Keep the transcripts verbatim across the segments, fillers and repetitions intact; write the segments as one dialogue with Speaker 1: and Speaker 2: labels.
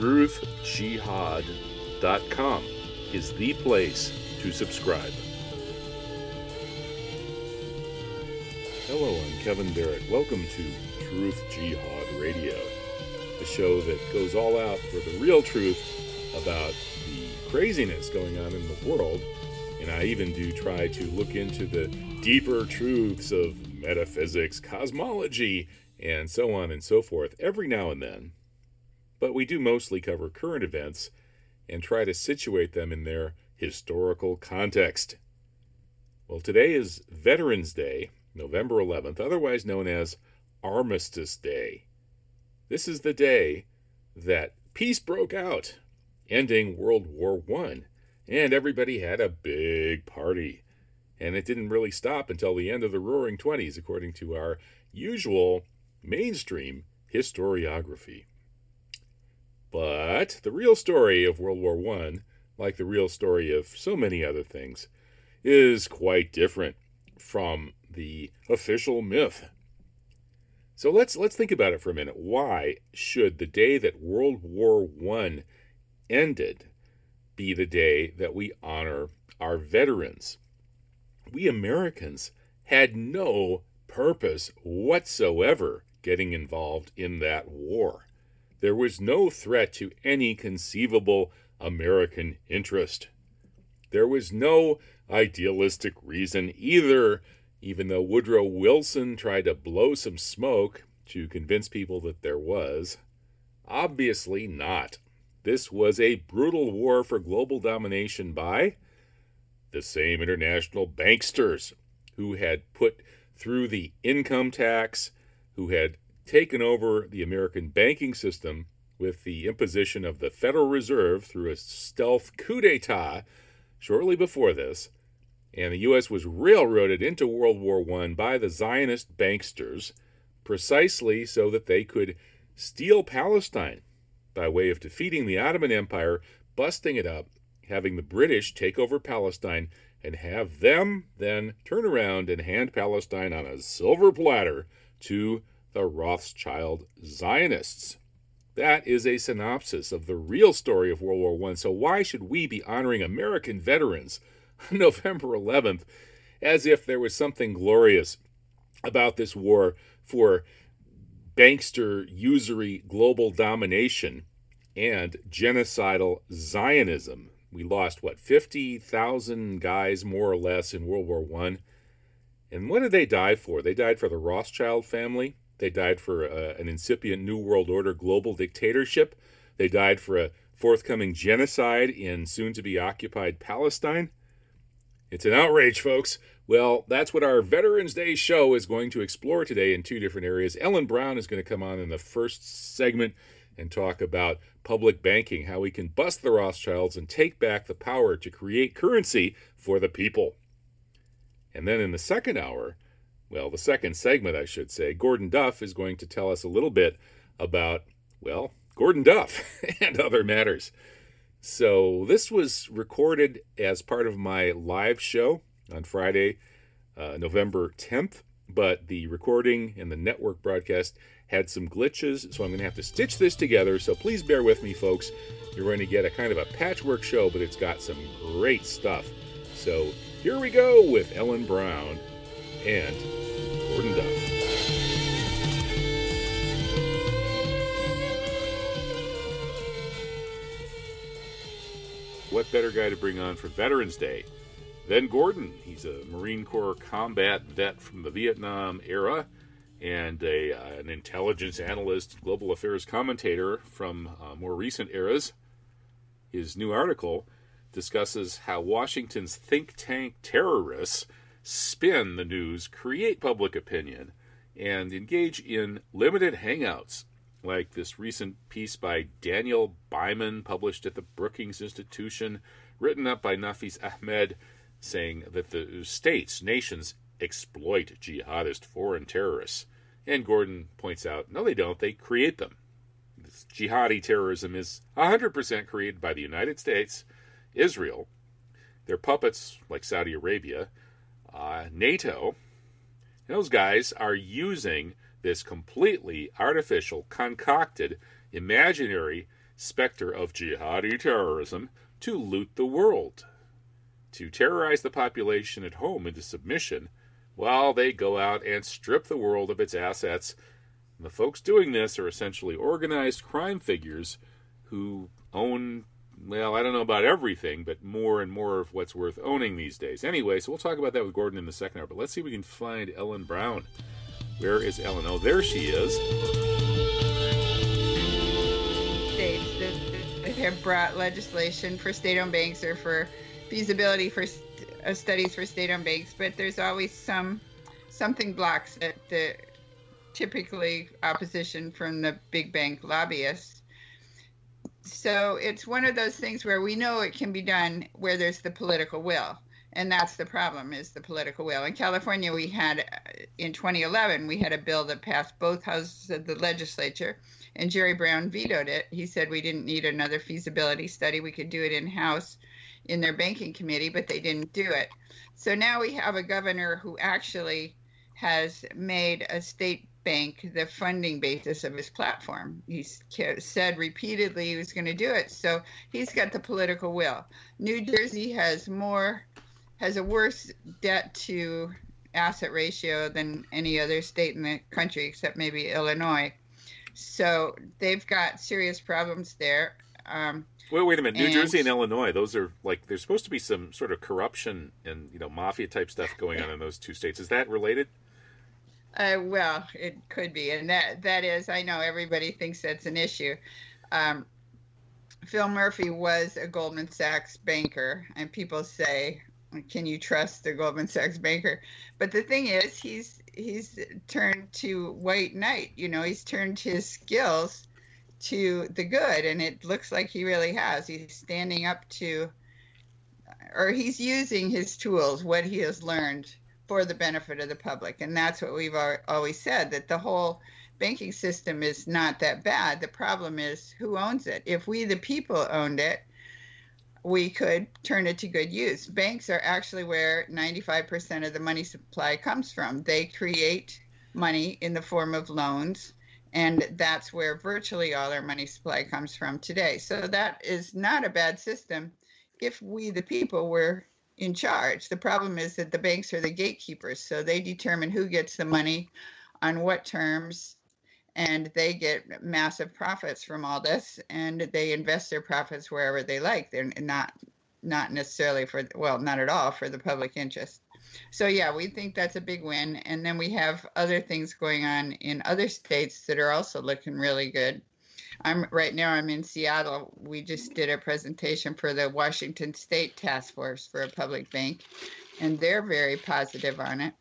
Speaker 1: truth jihad dot com is the place to subscribe. Hello, I'm Kevin Barrett. Welcome to Truth Jihad Radio, the show that goes all out for the real truth about the craziness going on in the world. And I even do try to look into the deeper truths of metaphysics, cosmology, and so on and so forth every now and then. But we do mostly cover current events and try to situate them in their historical context. Well, today is Veterans Day, November eleventh, otherwise known as Armistice Day. This is the day that peace broke out, ending World War One, and everybody had a big party. And it didn't really stop until the end of the Roaring Twenties, according to our usual mainstream historiography. But the real story of World War One, like the real story of so many other things, is quite different from the official myth. So let's let's think about it for a minute. Why should the day that World War One ended be the day that we honor our veterans? We Americans had no purpose whatsoever getting involved in that war. There was no threat to any conceivable American interest. There was no idealistic reason either, even though Woodrow Wilson tried to blow some smoke to convince people that there was. Obviously not. This was a brutal war for global domination by the same international banksters who had put through the income tax, who had taken over the American banking system with the imposition of the Federal Reserve through a stealth coup d'etat shortly before this, and the U S was railroaded into World War One by the Zionist banksters precisely so that they could steal Palestine by way of defeating the Ottoman Empire, busting it up, having the British take over Palestine, and have them then turn around and hand Palestine on a silver platter to the Rothschild Zionists. That is a synopsis of the real story of World War One. So why should we be honoring American veterans on November eleventh as if there was something glorious about this war for bankster usury global domination and genocidal Zionism? We lost, what, fifty thousand guys more or less in World War One. And what did they die for? They died for the Rothschild family. They died for uh, an incipient New World Order global dictatorship. They died for a forthcoming genocide in soon-to-be occupied Palestine. It's an outrage, folks. Well, that's what our Veterans Day show is going to explore today in two different areas. Ellen Brown is going to come on in the first segment and talk about public banking, how we can bust the Rothschilds and take back the power to create currency for the people. And then in the second hour, well, the second segment, I should say, Gordon Duff is going to tell us a little bit about, well, Gordon Duff and other matters. So this was recorded as part of my live show on Friday, uh, November tenth, but the recording and the network broadcast had some glitches, so I'm going to have to stitch this together, so please bear with me, folks. You're going to get a kind of a patchwork show, but it's got some great stuff. So here we go with Ellen Brown and Gordon Duff. What better guy to bring on for Veterans Day than Gordon? He's a Marine Corps combat vet from the Vietnam era and a, uh, an intelligence analyst, global affairs commentator from uh, more recent eras. His new article discusses how Washington's think tank terrorists spin the news, create public opinion, and engage in limited hangouts, like this recent piece by Daniel Byman, published at the Brookings Institution, written up by Nafis Ahmed, saying that the states, nations, exploit jihadist foreign terrorists. And Gordon points out, no, they don't. They create them. This jihadi terrorism is one hundred percent created by the United States, Israel, their puppets like Saudi Arabia, uh, NATO. Those guys are using this completely artificial, concocted, imaginary specter of jihadi terrorism to loot the world, to terrorize the population at home into submission while they go out and strip the world of its assets. And the folks doing this are essentially organized crime figures who own, well, I don't know about everything, but more and more of what's worth owning these days. Anyway, so we'll talk about that with Gordon in the second hour, but let's see if we can find Ellen Brown. Where is Ellen? Oh, there she is.
Speaker 2: States that have brought legislation for state-owned banks or for feasibility for uh, studies for state-owned banks, but there's always some something blocks it, the typically opposition from the big bank lobbyists. So it's one of those things where we know it can be done where there's the political will. And that's the problem, is the political will. In California, we had, in twenty eleven, we had a bill that passed both houses of the legislature, and Jerry Brown vetoed it. He said we didn't need another feasibility study. We could do it in-house in their banking committee, but they didn't do it. So now we have a governor who actually has made a state bank the funding basis of his platform. He's said repeatedly he was going to do it. So he's got the political will. New Jersey has more, has a worse debt to asset ratio than any other state in the country, except maybe Illinois. So they've got serious problems there. Um,
Speaker 1: Wait, wait a minute. New and, Jersey and Illinois, those are like, there's supposed to be some sort of corruption and, you know, mafia type stuff going on in those two states. Is that related?
Speaker 2: Uh, well, it could be. And that that is, I know everybody thinks that's an issue. Um, Phil Murphy was a Goldman Sachs banker, and people say, can you trust the Goldman Sachs banker? But the thing is, he's he's turned to white knight. You know, he's turned his skills to the good, and it looks like he really has. He's standing up to, or he's using his tools, what he has learned, for the benefit of the public. And that's what we've always said, that the whole banking system is not that bad. The problem is who owns it. If we, the people, owned it, we could turn it to good use. Banks are actually where ninety-five percent of the money supply comes from. They create money in the form of loans, and that's where virtually all our money supply comes from today. So that is not a bad system if we, the people, were in charge. The problem is that the banks are the gatekeepers, so they determine who gets the money, on what terms, and they get massive profits from all this, and they invest their profits wherever they like. They're not not necessarily for, well, not at all for the public interest. So yeah, we think that's a big win. And then we have other things going on in other states that are also looking really good. I'm right now I'm in Seattle. We just did a presentation for the Washington State Task Force for a public bank, and they're very positive on it.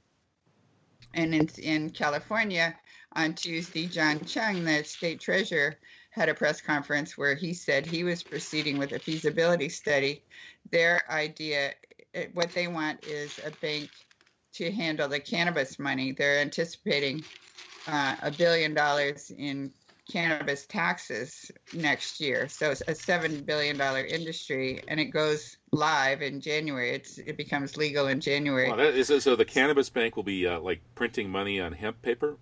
Speaker 2: And in, in California, on Tuesday, John Chung, the state treasurer, had a press conference where he said he was proceeding with a feasibility study. Their idea, what they want is a bank to handle the cannabis money. They're anticipating uh, a billion dollars in cannabis taxes next year. So it's a seven billion dollars industry, and it goes live in January. It's It becomes legal in January.
Speaker 1: Wow, that is, so the cannabis bank will be uh, like printing money on hemp paper?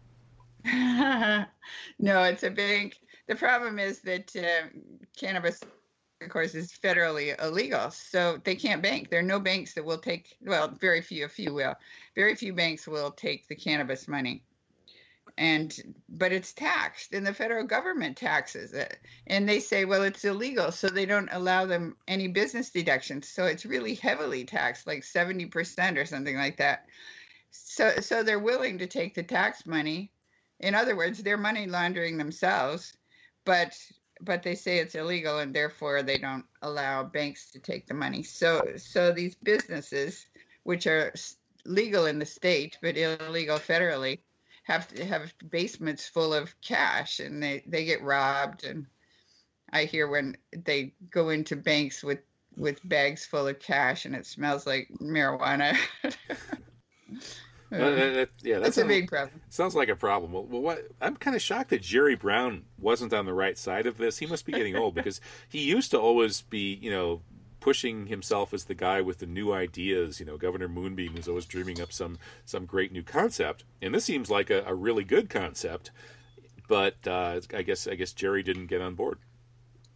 Speaker 2: No, it's a bank. The problem is that uh, cannabis, of course, is federally illegal, so they can't bank. There are no banks that will take, well, very few, a few will. Very few banks will take the cannabis money. And but it's taxed, and the federal government taxes it, and they say, well, it's illegal, so they don't allow them any business deductions. So it's really heavily taxed, like seventy percent or something like that. So so they're willing to take the tax money. In other words, they're money laundering themselves, but but they say it's illegal, and therefore they don't allow banks to take the money. So so these businesses, which are legal in the state but illegal federally, have to have basements full of cash, and they, they get robbed. And I hear when they go into banks with, with bags full of cash and it smells like marijuana.
Speaker 1: Well, that, that, yeah,
Speaker 2: that's a big problem.
Speaker 1: Sounds like a problem. Well, well what, I'm kind of shocked that Jerry Brown wasn't on the right side of this. He must be getting old, because he used to always be, you know, pushing himself as the guy with the new ideas. You know, Governor Moonbeam was always dreaming up some some great new concept, and this seems like a, a really good concept. But uh, I guess I guess Jerry didn't get on board.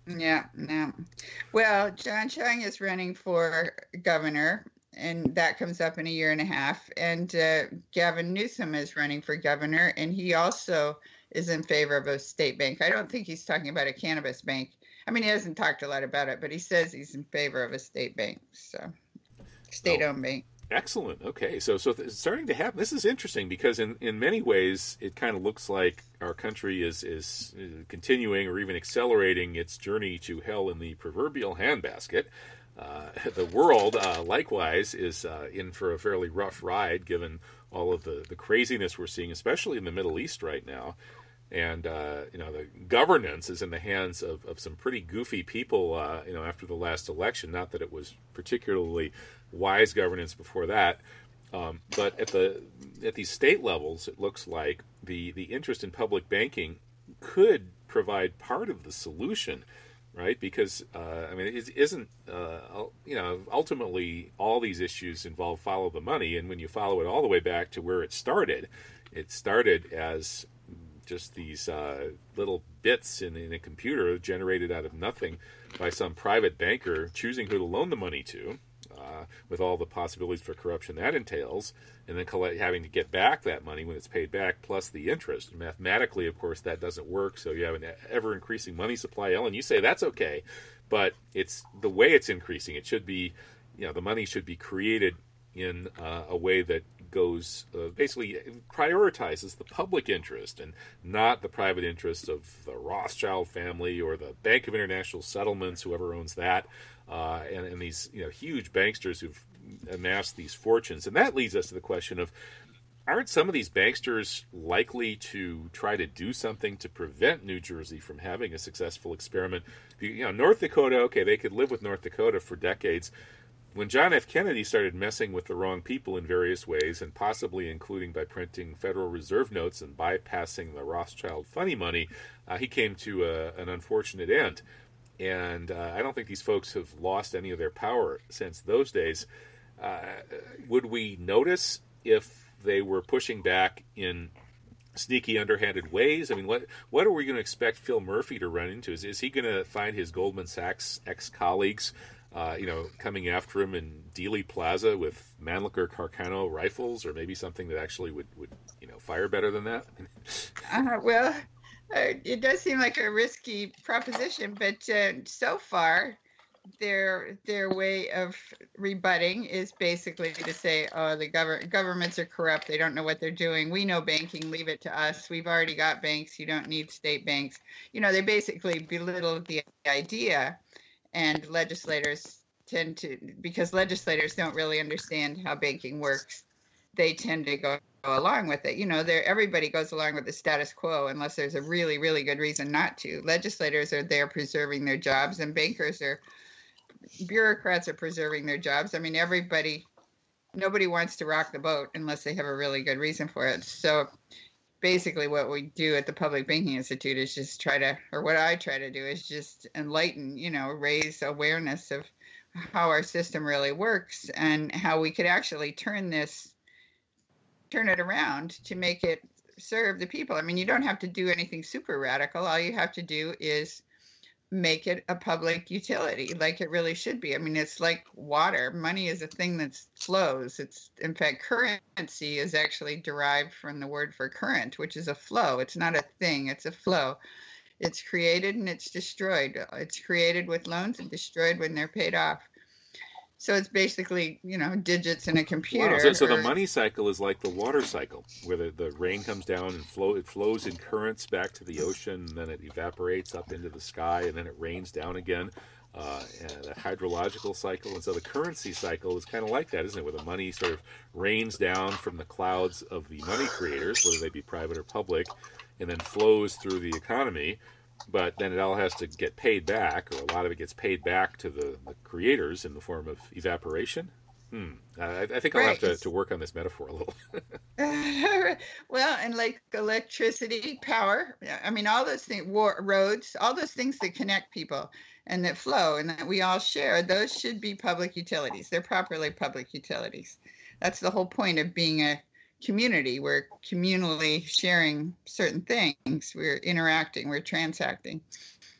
Speaker 2: Yeah, no. Well, John Chung is running for governor, and that comes up in a year and a half. And uh, Gavin Newsom is running for governor, and he also is in favor of a state bank. I don't think he's talking about a cannabis bank. I mean, he hasn't talked a lot about it, but he says he's in favor of a state bank, so state-owned bank.
Speaker 1: Excellent. Okay, so so it's starting to happen. This is interesting because in, in many ways it kind of looks like our country is is continuing or even accelerating its journey to hell in the proverbial handbasket. Uh, the world, uh, likewise, is uh, in for a fairly rough ride given all of the, the craziness we're seeing, especially in the Middle East right now. And, uh, you know, the governance is in the hands of, of some pretty goofy people, uh, you know, after the last election. Not that it was particularly wise governance before that. Um, but at the at these state levels, it looks like the, the interest in public banking could provide part of the solution, right? Because, uh, I mean, it isn't, uh, you know, ultimately all these issues involve follow the money. And when you follow it all the way back to where it started, it started as just these uh, little bits in, in a computer generated out of nothing by some private banker choosing who to loan the money to, uh, with all the possibilities for corruption that entails, and then collect, having to get back that money when it's paid back, plus the interest. And mathematically, of course, that doesn't work, so you have an ever-increasing money supply. Ellen, you say that's okay, but it's the way it's increasing. It should be, you know, the money should be created in uh, a way that goes uh, basically prioritizes the public interest and not the private interests of the Rothschild family or the Bank of International Settlements, whoever owns that, uh, and, and these you know huge banksters who've amassed these fortunes. And that leads us to the question of, aren't some of these banksters likely to try to do something to prevent New Jersey from having a successful experiment? You know, North Dakota, okay, they could live with North Dakota for decades. When John F. Kennedy started messing with the wrong people in various ways, and possibly including by printing Federal Reserve notes and bypassing the Rothschild funny money, uh, he came to a, an unfortunate end. And uh, I don't think these folks have lost any of their power since those days. Uh, would we notice if they were pushing back in sneaky, underhanded ways? I mean, what what are we going to expect Phil Murphy to run into? Is, is he going to find his Goldman Sachs ex-colleagues Uh, you know, coming after him in Dealey Plaza with Mannlicher Carcano rifles, or maybe something that actually would, would you know, fire better than that?
Speaker 2: uh, well, uh, it does seem like a risky proposition, but uh, so far, their their way of rebutting is basically to say, "Oh, the government governments are corrupt. They don't know what they're doing. We know banking. Leave it to us. We've already got banks. You don't need state banks." You know, they basically belittle the idea. And legislators tend to, because legislators don't really understand how banking works, they tend to go along with it. You know, everybody goes along with the status quo unless there's a really, really good reason not to. Legislators are there preserving their jobs, and bankers are, bureaucrats are preserving their jobs. I mean, everybody, nobody wants to rock the boat unless they have a really good reason for it. So basically what we do at the Public Banking Institute is just try to, or what I try to do is just enlighten, you know, raise awareness of how our system really works and how we could actually turn this, turn it around to make it serve the people. I mean, you don't have to do anything super radical. All you have to do is make it a public utility like it really should be. I mean, it's like water. Money is a thing that flows. It's, in fact, currency is actually derived from the word for current, which is a flow. It's not a thing, it's a flow. It's created and it's destroyed. It's created with loans and destroyed when they're paid off. So it's basically, you know, digits in a computer.
Speaker 1: Wow. So, so
Speaker 2: or,
Speaker 1: the money cycle is like the water cycle, where the, the rain comes down and flow. It flows in currents back to the ocean, and then it evaporates up into the sky, and then it rains down again. Uh, and a hydrological cycle, and so the currency cycle is kind of like that, isn't it? Where the money sort of rains down from the clouds of the money creators, whether they be private or public, and then flows through the economy. But then it all has to get paid back, or a lot of it gets paid back to the, the creators in the form of evaporation. Hmm. I, I think I'll
Speaker 2: right.
Speaker 1: have to, to work on this metaphor a little.
Speaker 2: Well, and like electricity, power, I mean, all those things, war, roads, all those things that connect people and that flow and that we all share, those should be public utilities. They're properly public utilities. That's the whole point of being a community. We're communally sharing certain things. We're interacting, we're transacting.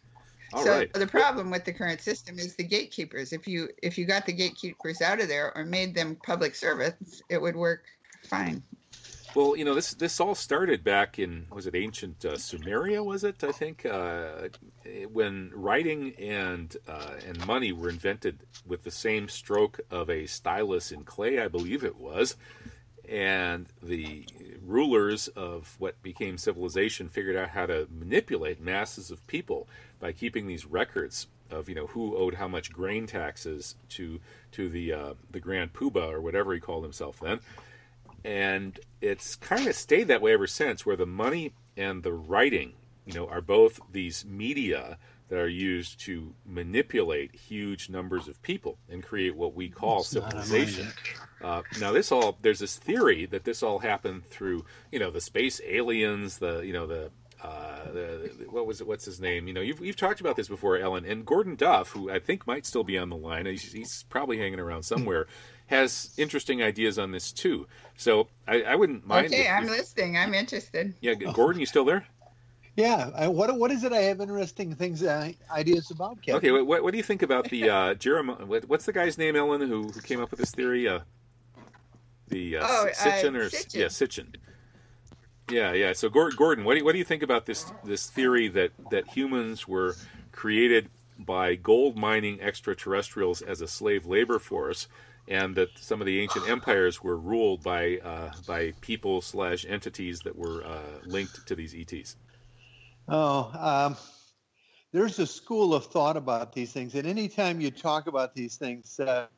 Speaker 1: All
Speaker 2: So
Speaker 1: right.
Speaker 2: the problem with the current system is the gatekeepers. If you if you got the gatekeepers out of there or made them public servants, it would work fine.
Speaker 1: Well, you know, this this all started back in, was it ancient uh, Sumeria? Was it? I think uh, when writing and uh, and money were invented with the same stroke of a stylus in clay, I believe it was, and the rulers of what became civilization figured out how to manipulate masses of people by keeping these records of, you know, who owed how much grain taxes to to the uh, the Grand Poobah or whatever he called himself then. And it's kind of stayed that way ever since, where the money and the writing, you know, are both these media that are used to manipulate huge numbers of people and create what we call
Speaker 3: It's not
Speaker 1: civilization.
Speaker 3: amazing.
Speaker 1: Uh, now, this all there's this theory that this all happened through, you know, the space aliens, the you know the. Uh, the, the, what was it? What's his name? You know, you've you've talked about this before, Ellen. And Gordon Duff, who I think might still be on the line, he's, he's probably hanging around somewhere, has interesting ideas on this too. So I, I wouldn't mind.
Speaker 2: Okay,
Speaker 1: if-
Speaker 2: I'm
Speaker 1: if-
Speaker 2: listening. I'm interested.
Speaker 1: yeah, Gordon, you still there?
Speaker 3: Yeah. I, what what is it? I have interesting things, uh, ideas about, Kevin.
Speaker 1: Okay. What what do you think about the uh, Jeremiah? What, what's the guy's name, Ellen, who, who came up with this theory? Uh, the uh,
Speaker 2: Oh, uh,
Speaker 1: Sitchin or
Speaker 2: Sitchin.
Speaker 1: yeah, Sitchin. Yeah, yeah. So Gor- Gordon, what do you, what do you think about this this theory that that humans were created by gold mining extraterrestrials as a slave labor force, and that some of the ancient empires were ruled by uh, by people slash entities that were uh, linked to these E Ts?
Speaker 3: Oh, um, there's a school of thought about these things, and anytime you talk about these things, uh,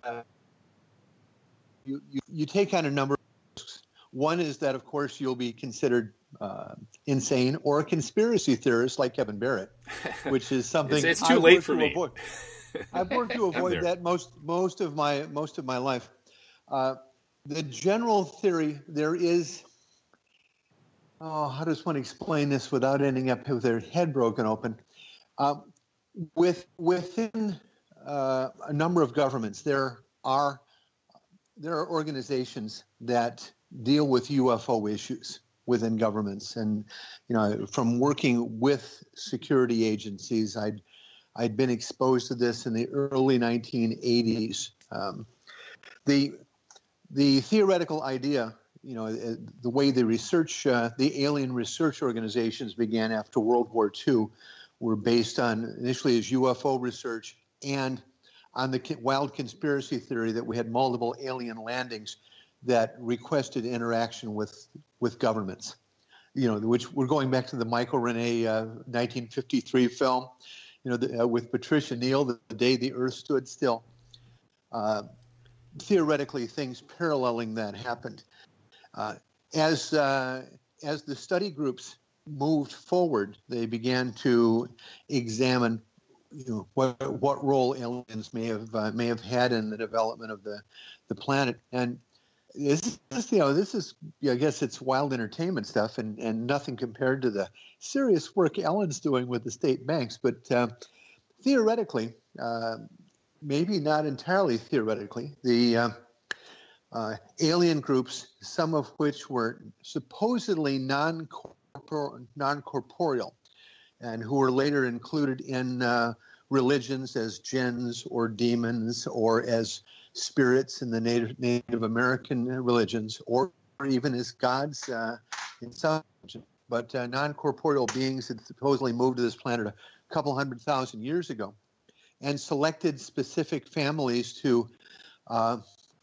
Speaker 3: you, you you take on a number of risks. One is that, of course, you'll be considered uh, insane or a conspiracy theorist like Kevin Barrett, which is something
Speaker 1: It's- it's too
Speaker 3: I've
Speaker 1: late
Speaker 3: worked
Speaker 1: for
Speaker 3: to
Speaker 1: me.
Speaker 3: avoid. I've worked to avoid
Speaker 1: there.
Speaker 3: that most most of my most of my life. Uh, the general theory there is. Oh, how does one explain this without ending up with their head broken open? Um, with within uh, a number of governments, there are there are organizations that deal with U F O issues within governments, and you know, from working with security agencies, I'd I'd been exposed to this in the early nineteen eighties. Um, the the theoretical idea, you know, the way the research, uh, the alien research organizations began after World War Two, were based on initially as U F O research and on the wild conspiracy theory that we had multiple alien landings that requested interaction with with governments. You know, which we're going back to the Michael Rene uh, nineteen fifty-three film, you know, the, uh, with Patricia Neal, the, the day the Earth stood still. Uh, theoretically, things paralleling that happened. Uh, as uh, as the study groups moved forward, they began to examine, you know, what what role aliens may have uh, may have had in the development of the the planet. And this is, you know, this is, I guess it's wild entertainment stuff, and and nothing compared to the serious work Ellen's doing with the state banks. But uh, theoretically, uh, maybe not entirely theoretically, the uh, uh, alien groups, some of which were supposedly non-corpor- non-corporeal, and who were later included in uh, religions as jinns or demons or as spirits in the Native Native American religions, or even as gods uh, in some religions. But uh, non-corporeal beings had supposedly moved to this planet a couple hundred thousand years ago and selected specific families to uh,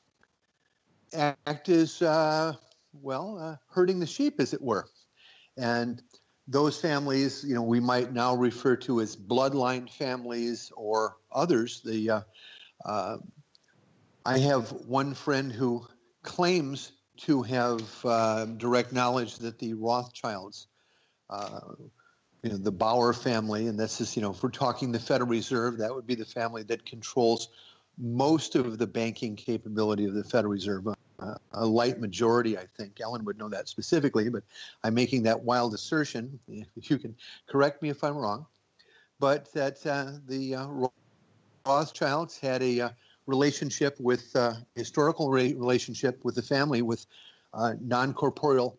Speaker 3: act as, uh, well, uh, herding the sheep, as it were. And those families, you know, we might now refer to as bloodline families or others. The uh, uh, I have one friend who claims to have uh, direct knowledge that the Rothschilds, uh, you know, the Bauer family, and this is, you know, if we're talking the Federal Reserve, that would be the family that controls most of the banking capability of the Federal Reserve. Uh, a light majority, I think. Ellen would know that specifically, but I'm making that wild assertion. You can correct me if I'm wrong. But that uh, the uh, Rothschilds had a uh, relationship with, uh, historical re- relationship with the family with uh, non-corporeal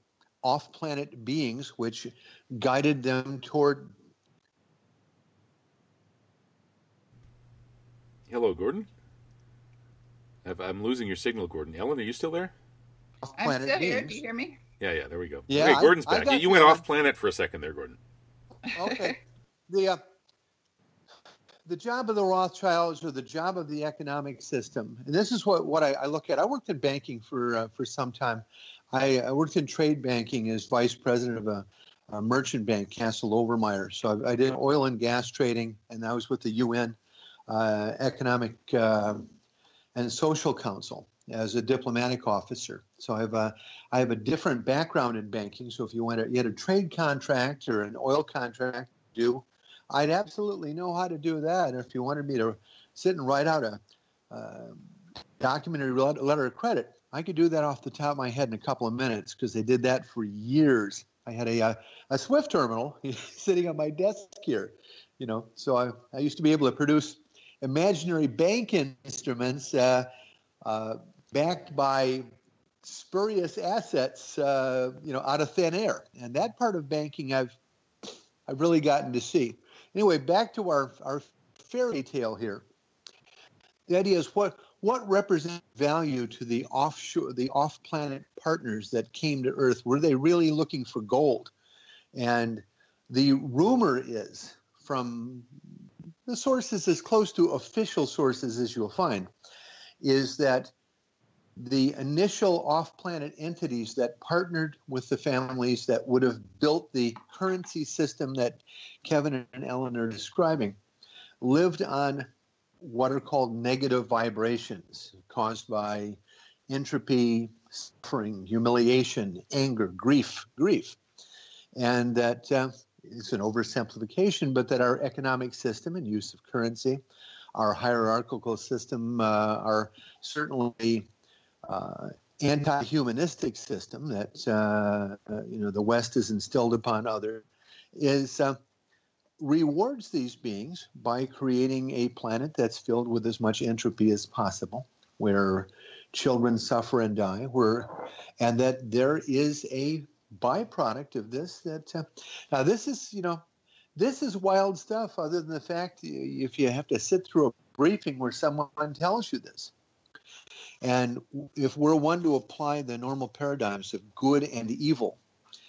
Speaker 3: off-planet beings, which guided them toward
Speaker 1: Hello, Gordon. I've, I'm losing your signal, Gordon. Ellen, are you still there?
Speaker 2: I'm
Speaker 3: Planet
Speaker 2: still here.
Speaker 3: beings.
Speaker 2: Do you hear me?
Speaker 1: Yeah, yeah, there we go.
Speaker 3: Yeah,
Speaker 1: Okay,
Speaker 3: I-
Speaker 1: Gordon's
Speaker 3: I
Speaker 1: back.
Speaker 3: got
Speaker 1: You
Speaker 3: you,
Speaker 1: went
Speaker 3: Ellen.
Speaker 1: off planet for a second there, Gordon.
Speaker 3: Okay. The uh, the job of the Rothschilds, or the job of the economic system, and this is what, what I, I look at. I worked in banking for uh, for some time. I, I worked in trade banking as vice president of a, a merchant bank, Castle Overmeyer. So I, I did oil and gas trading, and I was with the U N uh, Economic uh, and Social Council as a diplomatic officer. So I have a I have a different background in banking. So if you want to, you had a trade contract or an oil contract due, I'd absolutely know how to do that. And if you wanted me to sit and write out a uh, documentary letter of credit, I could do that off the top of my head in a couple of minutes, because they did that for years. I had a, a, a Swift terminal sitting on my desk here, you know. So I, I used to be able to produce imaginary bank instruments uh, uh, backed by spurious assets, uh, you know, out of thin air. And that part of banking I've I've really gotten to see. Anyway, back to our, our fairy tale here. The idea is, what what represents value to the offshore, the off-planet partners that came to Earth? Were they really looking for gold? And the rumor is, from the sources as close to official sources as you'll find, is that the initial off-planet entities that partnered with the families that would have built the currency system that Kevin and Ellen are describing lived on what are called negative vibrations caused by entropy, suffering, humiliation, anger, grief, grief. And that uh, it's an oversimplification, but that our economic system and use of currency, our hierarchical system, uh, are certainly uh, anti-humanistic system that uh, uh, you know the West has instilled upon others, is uh, rewards these beings by creating a planet that's filled with as much entropy as possible, where children suffer and die, where, and that there is a byproduct of this. That uh, now this is you know this is wild stuff. Other than the fact, if you have to sit through a briefing where someone tells you this. And if we're one to apply the normal paradigms of good and evil,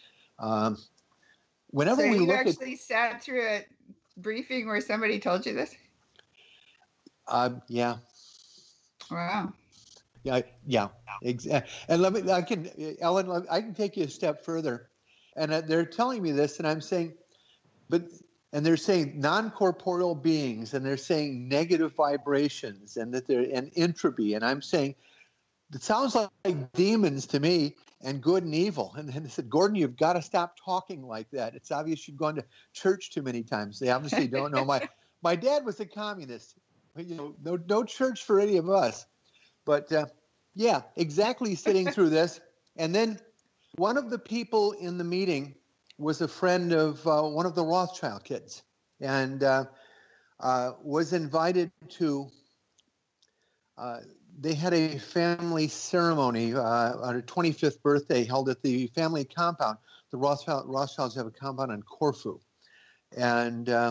Speaker 3: um, whenever
Speaker 2: So
Speaker 3: we
Speaker 2: you
Speaker 3: look
Speaker 2: actually at, sat through a briefing where somebody told you this?
Speaker 3: uh, yeah,
Speaker 2: Wow.
Speaker 3: yeah, yeah, exactly. And let me, I can, Ellen, I can take you a step further. And uh, they're telling me this, and I'm saying, but, and they're saying non-corporeal beings, and they're saying negative vibrations, and that they're, and entropy, and I'm saying, it sounds like demons to me, and good and evil. And then they said, Gordon, you've got to stop talking like that. It's obvious you've gone to church too many times. They obviously don't know. My my dad was a communist. You know, no no church for any of us. But uh, yeah, exactly. Sitting through this, and then one of the people in the meeting was a friend of uh, one of the Rothschild kids, and uh, uh, was invited to. Uh, They had a family ceremony uh, on her twenty-fifth birthday held at the family compound. The Rothschild, Rothschilds have a compound on Corfu, and uh,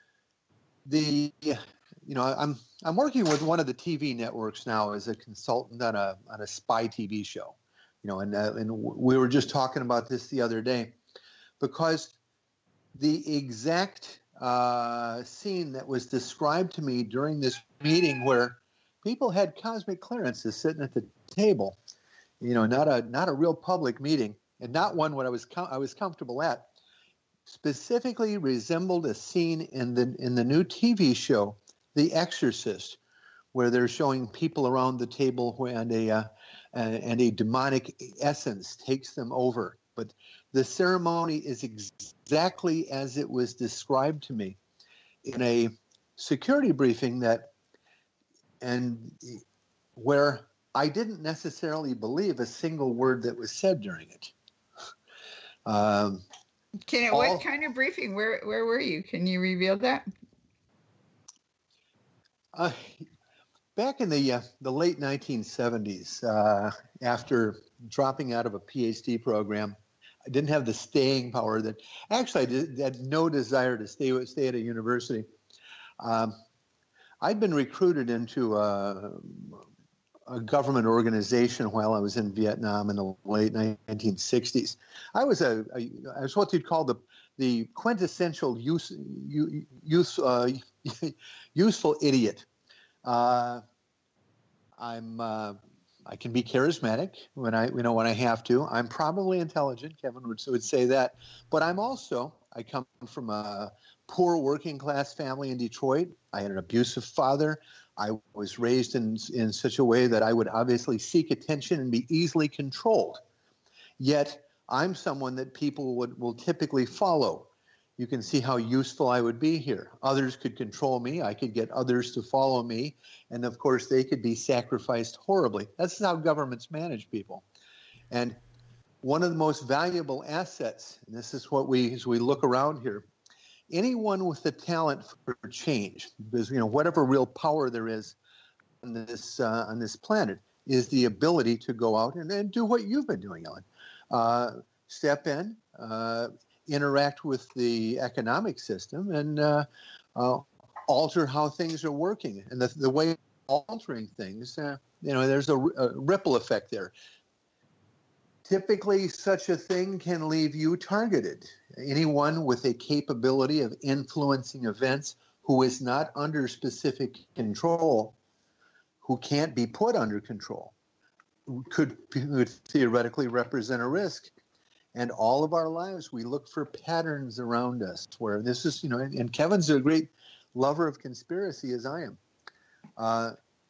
Speaker 3: the you know I'm I'm working with one of the T V networks now as a consultant on a on a spy T V show, you know, and uh, and we were just talking about this the other day, because the exact uh, scene that was described to me during this meeting, where people had cosmic clearances sitting at the table, you know, not a not a real public meeting, and not one what I was com- I was comfortable at, specifically resembled a scene in the in the new T V show, The Exorcist, where they're showing people around the table and a uh, and a demonic essence takes them over. But the ceremony is exactly as it was described to me in a security briefing that. And where I didn't necessarily believe a single word that was said during it. Um,
Speaker 2: Can it,
Speaker 3: all,
Speaker 2: what kind of briefing? Where where were you? Can you reveal that?
Speaker 3: Uh, back in the uh, the late nineteen seventies, uh, after dropping out of a PhD program, I didn't have the staying power that actually I did, had no desire to stay stay at a university. Um, I'd been recruited into a, a government organization while I was in Vietnam in the late nineteen sixties. I was a, a I was what you'd call the the quintessential use, use, uh, useful idiot. Uh, I'm uh, I can be charismatic when I you know when I have to. I'm probably intelligent. Kevin would would say that, but I'm also I come from a poor working class family in Detroit. I had an abusive father. I was raised in in such a way that I would obviously seek attention and be easily controlled. Yet I'm someone that people would will typically follow. You can see how useful I would be here. Others could control me. I could get others to follow me. And of course, they could be sacrificed horribly. That's how governments manage people. And one of the most valuable assets, and this is what we, as we look around here, anyone with the talent for change, because, you know, whatever real power there is on this, uh, on this planet, is the ability to go out and, and do what you've been doing, Ellen. Uh, step in, uh, interact with the economic system, and uh, uh, alter how things are working. And the, the way altering things, uh, you know, there's a, a ripple effect there. Typically, such a thing can leave you targeted. Anyone with a capability of influencing events who is not under specific control, who can't be put under control, could, could theoretically represent a risk. And all of our lives, we look for patterns around us where this is, you know, and, and Kevin's a great lover of conspiracy, as I am. Uh,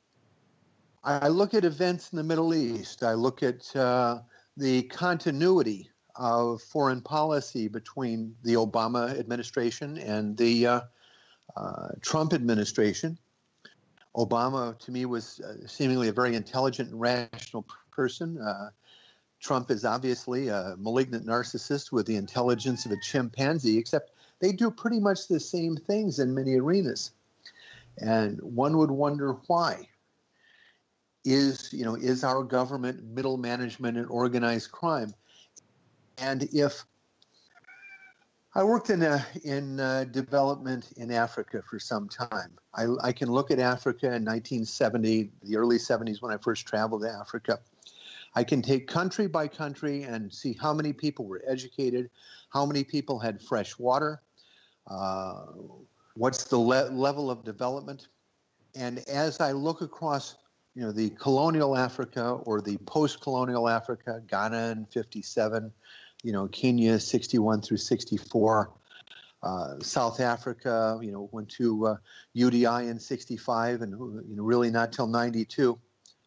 Speaker 3: I, I look at events in the Middle East. I look at uh, the continuity of foreign policy between the Obama administration and the uh, uh, Trump administration. Obama, to me, was uh, seemingly a very intelligent and rational person. Uh, Trump is obviously a malignant narcissist with the intelligence of a chimpanzee, except they do pretty much the same things in many arenas. And one would wonder why. Is, you know, is our government middle management and organized crime? And if I worked in a, in uh, development in Africa for some time, I, I can look at Africa in nineteen seventy, the early seventies when I first traveled to Africa. I can take country by country and see how many people were educated, how many people had fresh water, uh, what's the le- level of development. And as I look across, you know, the colonial Africa or the post-colonial Africa, Ghana in fifty-seven, you know, Kenya sixty-one through sixty-four, uh, South Africa, you know, went to uh, U D I in sixty-five and, you know, really not till ninety-two.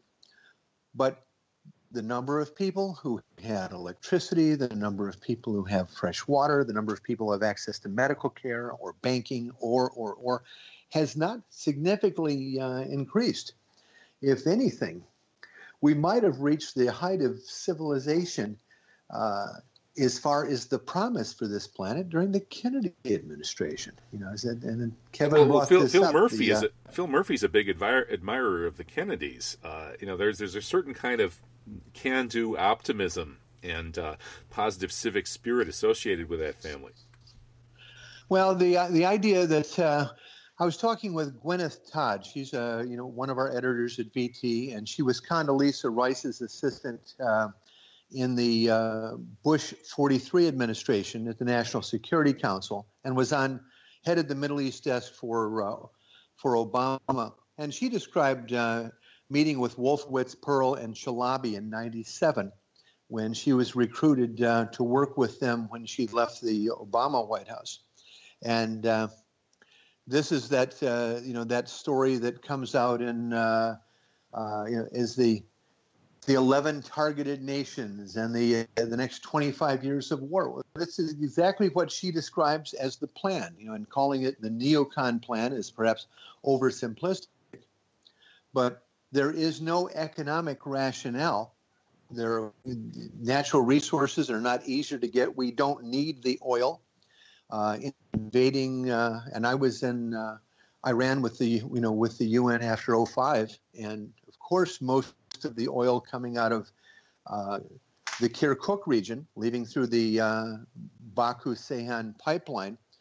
Speaker 3: But the number of people who had electricity, the number of people who have fresh water, the number of people who have access to medical care or banking or, or, or has not significantly uh, increased. If anything, we might have reached the height of civilization uh, as far as the promise for this planet during the Kennedy administration. You know, and then Kevin
Speaker 1: well,
Speaker 3: brought
Speaker 1: well, Phil,
Speaker 3: this
Speaker 1: Phil
Speaker 3: up.
Speaker 1: Murphy
Speaker 3: the,
Speaker 1: is
Speaker 3: uh,
Speaker 1: a, Phil Murphy's a big admire, admirer of the Kennedys. Uh, you know, there's there's a certain kind of can-do optimism and uh, positive civic spirit associated with that family.
Speaker 3: Well, the uh, the idea that uh, I was talking with Gwyneth Todd. She's uh, you know one of our editors at V T, and she was Condoleezza Rice's assistant uh, in the uh, Bush forty-three administration at the National Security Council, and was on headed the Middle East desk for uh, for Obama. And she described uh, meeting with Wolfowitz, Pearl, and Chalabi in ninety-seven, when she was recruited uh, to work with them when she left the Obama White House. And uh, this is that uh, you know that story that comes out in uh, uh, you know is the the eleven targeted nations and the uh, the next twenty-five years of war. This is exactly what she describes as the plan. You know, and calling it the neocon plan is perhaps oversimplistic, but there is no economic rationale. There, natural resources are not easier to get. We don't need the oil. Uh, invading, uh, and I was in uh, Iran with the, you know, with the U N after oh five, and of course most of the oil coming out of uh, the Kirkuk region, leaving through the uh, Baku-Ceyhan pipeline,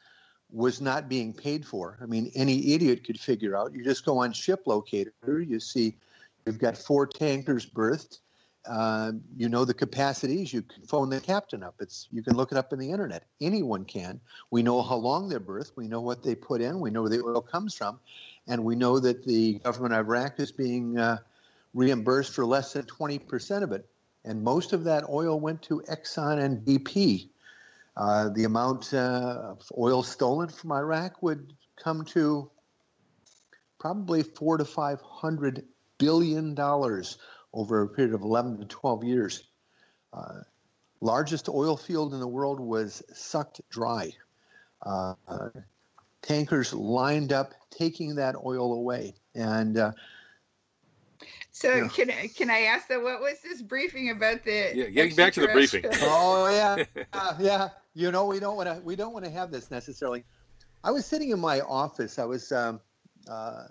Speaker 3: was not being paid for. I mean, any idiot could figure out. You just go on Ship Locator, you see you've got four tankers berthed. Uh, you know the capacities. You can phone the captain up. It's you can look it up in the internet. Anyone can. We know how long they're berthed. We know what they put in. We know where the oil comes from, and we know that the government of Iraq is being uh, reimbursed for less than twenty percent of it. And most of that oil went to Exxon and B P. Uh, the amount uh, of oil stolen from Iraq would come to probably four to five hundred billion dollars over a period of eleven to twelve years. Uh, largest oil field in the world was sucked dry. Uh, uh, tankers lined up taking that oil away. And uh,
Speaker 2: so
Speaker 3: yeah.
Speaker 2: can I can I ask though, what was this briefing about the
Speaker 1: Yeah, getting back to the briefing.
Speaker 3: Oh yeah, uh, yeah. You know, we don't want to. We don't want to have this necessarily. I was sitting in my office. I was. Um, uh,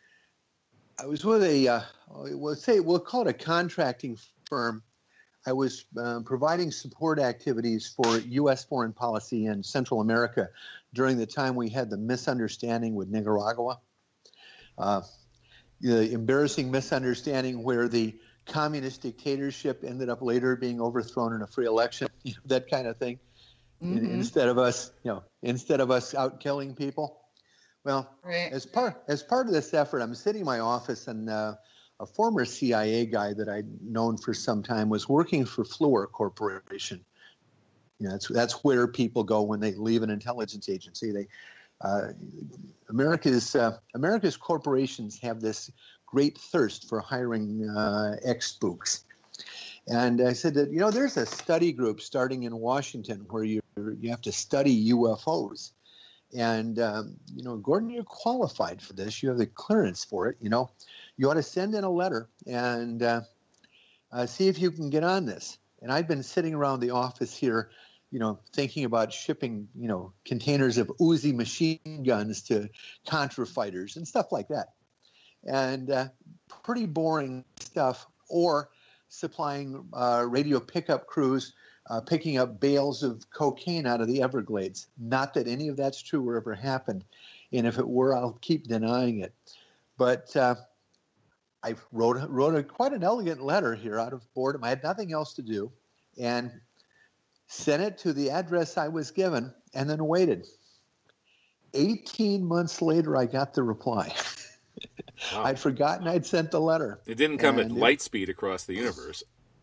Speaker 3: I was with a. Uh, we'll say we'll call it a contracting firm. I was um, providing support activities for U S foreign policy in Central America during the time we had the misunderstanding with Nicaragua. Uh, the embarrassing misunderstanding where the communist dictatorship ended up later being overthrown in a free election. You know, that kind of thing. Mm-hmm. Instead of us, you know, instead of us out killing people. Well,
Speaker 2: right.
Speaker 3: as part as part of this effort, I'm sitting in my office, and uh, a former C I A guy that I'd known for some time was working for Fluor Corporation. You know, that's that's where people go when they leave an intelligence agency. They uh, America's uh, America's corporations have this great thirst for hiring uh, ex-spooks. And I said that, you know, there's a study group starting in Washington where you you have to study U F Os. And, um, you know, Gordon, you're qualified for this. You have the clearance for it. You know, you ought to send in a letter and uh, uh, see if you can get on this. And I've been sitting around the office here, you know, thinking about shipping, you know, containers of Uzi machine guns to Contra fighters and stuff like that. And uh, pretty boring stuff. Or supplying uh, radio pickup crews, uh, picking up bales of cocaine out of the Everglades. Not that any of that's true or ever happened. And if it were, I'll keep denying it. But uh, I wrote, wrote a, quite an elegant letter here out of boredom. I had nothing else to do. And sent it to the address I was given and then waited. eighteen months later, I got the reply. Wow. I'd forgotten I'd sent the letter.
Speaker 1: It didn't come at light speed across the universe.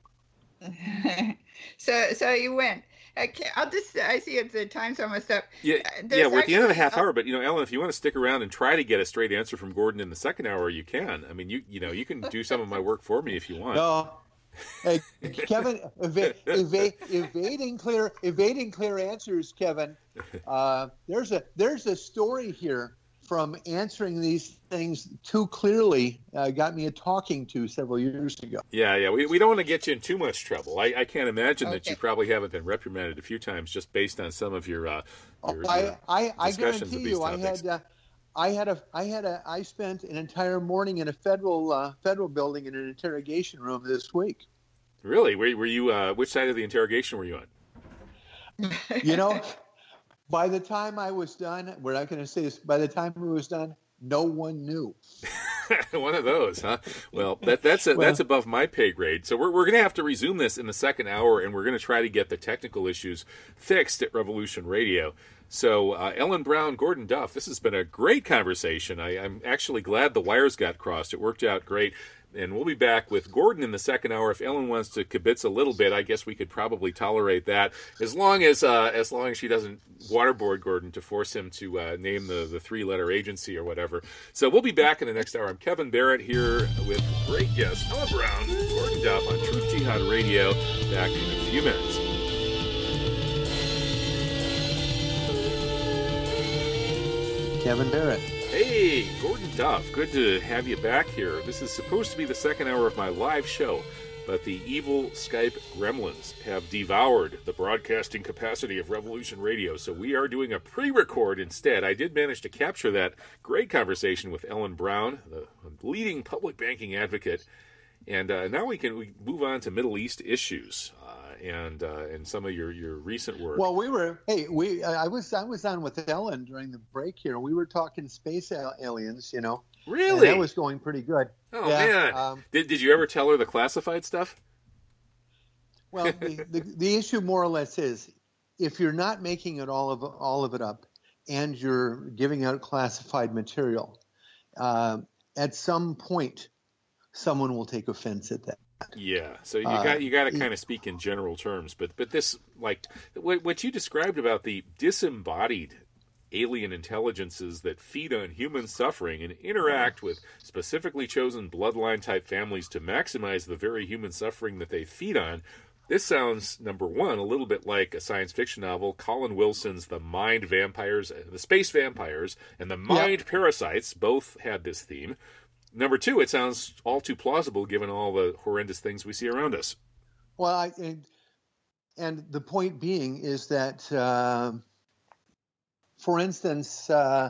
Speaker 2: so, so you went. Okay, I'll just. I see it's the time's almost up.
Speaker 1: Yeah,
Speaker 2: There's
Speaker 1: yeah. We're at the end of the half
Speaker 2: uh,
Speaker 1: hour, but you know, Ellen, if you want to stick around and try to get a straight answer from Gordon in the second hour, you can. I mean, you you know, you can do some of my work for me if you want.
Speaker 3: No, hey, Kevin, eva- eva- evading clear, evading clear answers, Kevin. Uh, there's a there's a story here. From answering these things too clearly uh, got me a talking to several years ago.
Speaker 1: Yeah, yeah. We, we don't want to get you in too much trouble. I, I can't imagine
Speaker 2: okay.
Speaker 1: that you probably haven't been reprimanded a few times just based on some of your, uh, your,
Speaker 3: I,
Speaker 1: your
Speaker 3: I, I
Speaker 1: discussions
Speaker 3: guarantee
Speaker 1: of these
Speaker 3: you, I
Speaker 1: topics.
Speaker 3: had, uh, I had a, I had a, I spent an entire morning in a federal, uh, federal building in an interrogation room this week.
Speaker 1: Really? Were, were you? Uh, which side of the interrogation were you on?
Speaker 3: You know. By the time I was done, we're not going to say this, by the time it was done, no one knew.
Speaker 1: One of those, huh? Well, that, that's a,
Speaker 3: well,
Speaker 1: that's above my pay grade. So we're we're going to have to resume this in the second hour, and we're going to try to get the technical issues fixed at Revolution Radio. So uh, Ellen Brown, Gordon Duff, this has been a great conversation. I, I'm actually glad the wires got crossed. It worked out great. And we'll be back with Gordon in the second hour. If Ellen wants to kibitz a little bit, I guess we could probably tolerate that, as long as uh, as long as she doesn't waterboard Gordon to force him to uh, name the, the three-letter agency or whatever. So we'll be back in the next hour. I'm Kevin Barrett here with great guest Ellen Brown, Gordon Duff on Truth Jihad Radio. Back in a few minutes.
Speaker 3: Kevin Barrett.
Speaker 1: Hey, Gordon Duff, good to have you back here. This is supposed to be the second hour of my live show, but the evil Skype gremlins have devoured the broadcasting capacity of Revolution Radio, so we are doing a pre-record instead. I did manage to capture that great conversation with Ellen Brown, the leading public banking advocate, and uh, now we can we move on to Middle East issues. Uh, and uh, and some of your, your recent work.
Speaker 3: Well, we were. Hey, we. I was. I was on with Ellen during the break here. We were talking space aliens. You know.
Speaker 1: Really?
Speaker 3: And that was going pretty good.
Speaker 1: Oh
Speaker 3: yeah,
Speaker 1: man!
Speaker 3: Um,
Speaker 1: did Did you ever tell her the classified stuff?
Speaker 3: Well, the, the the issue more or less is, if you're not making it all of all of it up, and you're giving out classified material, uh, at some point, someone will take offense at that.
Speaker 1: Yeah, so you
Speaker 3: Uh,
Speaker 1: got you got to
Speaker 3: it-
Speaker 1: kind of speak in general terms, but but this, like what what you described about the disembodied alien intelligences that feed on human suffering and interact with specifically chosen bloodline type families to maximize the very human suffering that they feed on. This sounds, number one, a little bit like a science fiction novel, Colin Wilson's The Mind Vampires, the Space Vampires, and the Mind Parasites both had this theme. Number two, it sounds all too plausible given all the horrendous things we see around us.
Speaker 3: Well, I, and, and the point being is that, uh, for instance, uh,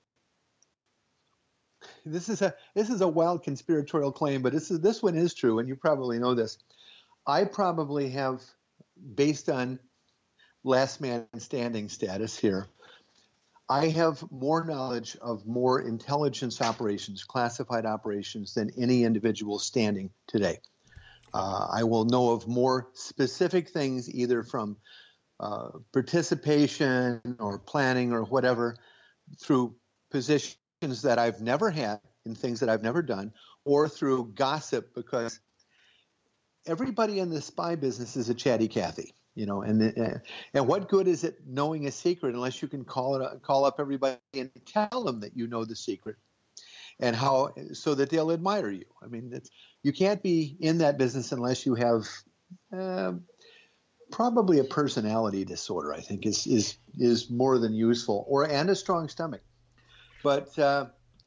Speaker 3: this is a this is a wild conspiratorial claim, but this is this one is true, and you probably know this. I probably have, based on last man standing status here, I have more knowledge of more intelligence operations, classified operations, than any individual standing today. Uh, I will know of more specific things, either from uh, participation or planning or whatever, through positions that I've never had in things that I've never done, or through gossip, because everybody in the spy business is a chatty Cathy, you know, and uh, and what good is it knowing a secret unless you can call it call up everybody and tell them that you know the secret, and how so that they'll admire you. I mean, it's, you can't be in that business unless you have uh, probably a personality disorder. I think is is is more than useful, or and a strong stomach. But uh,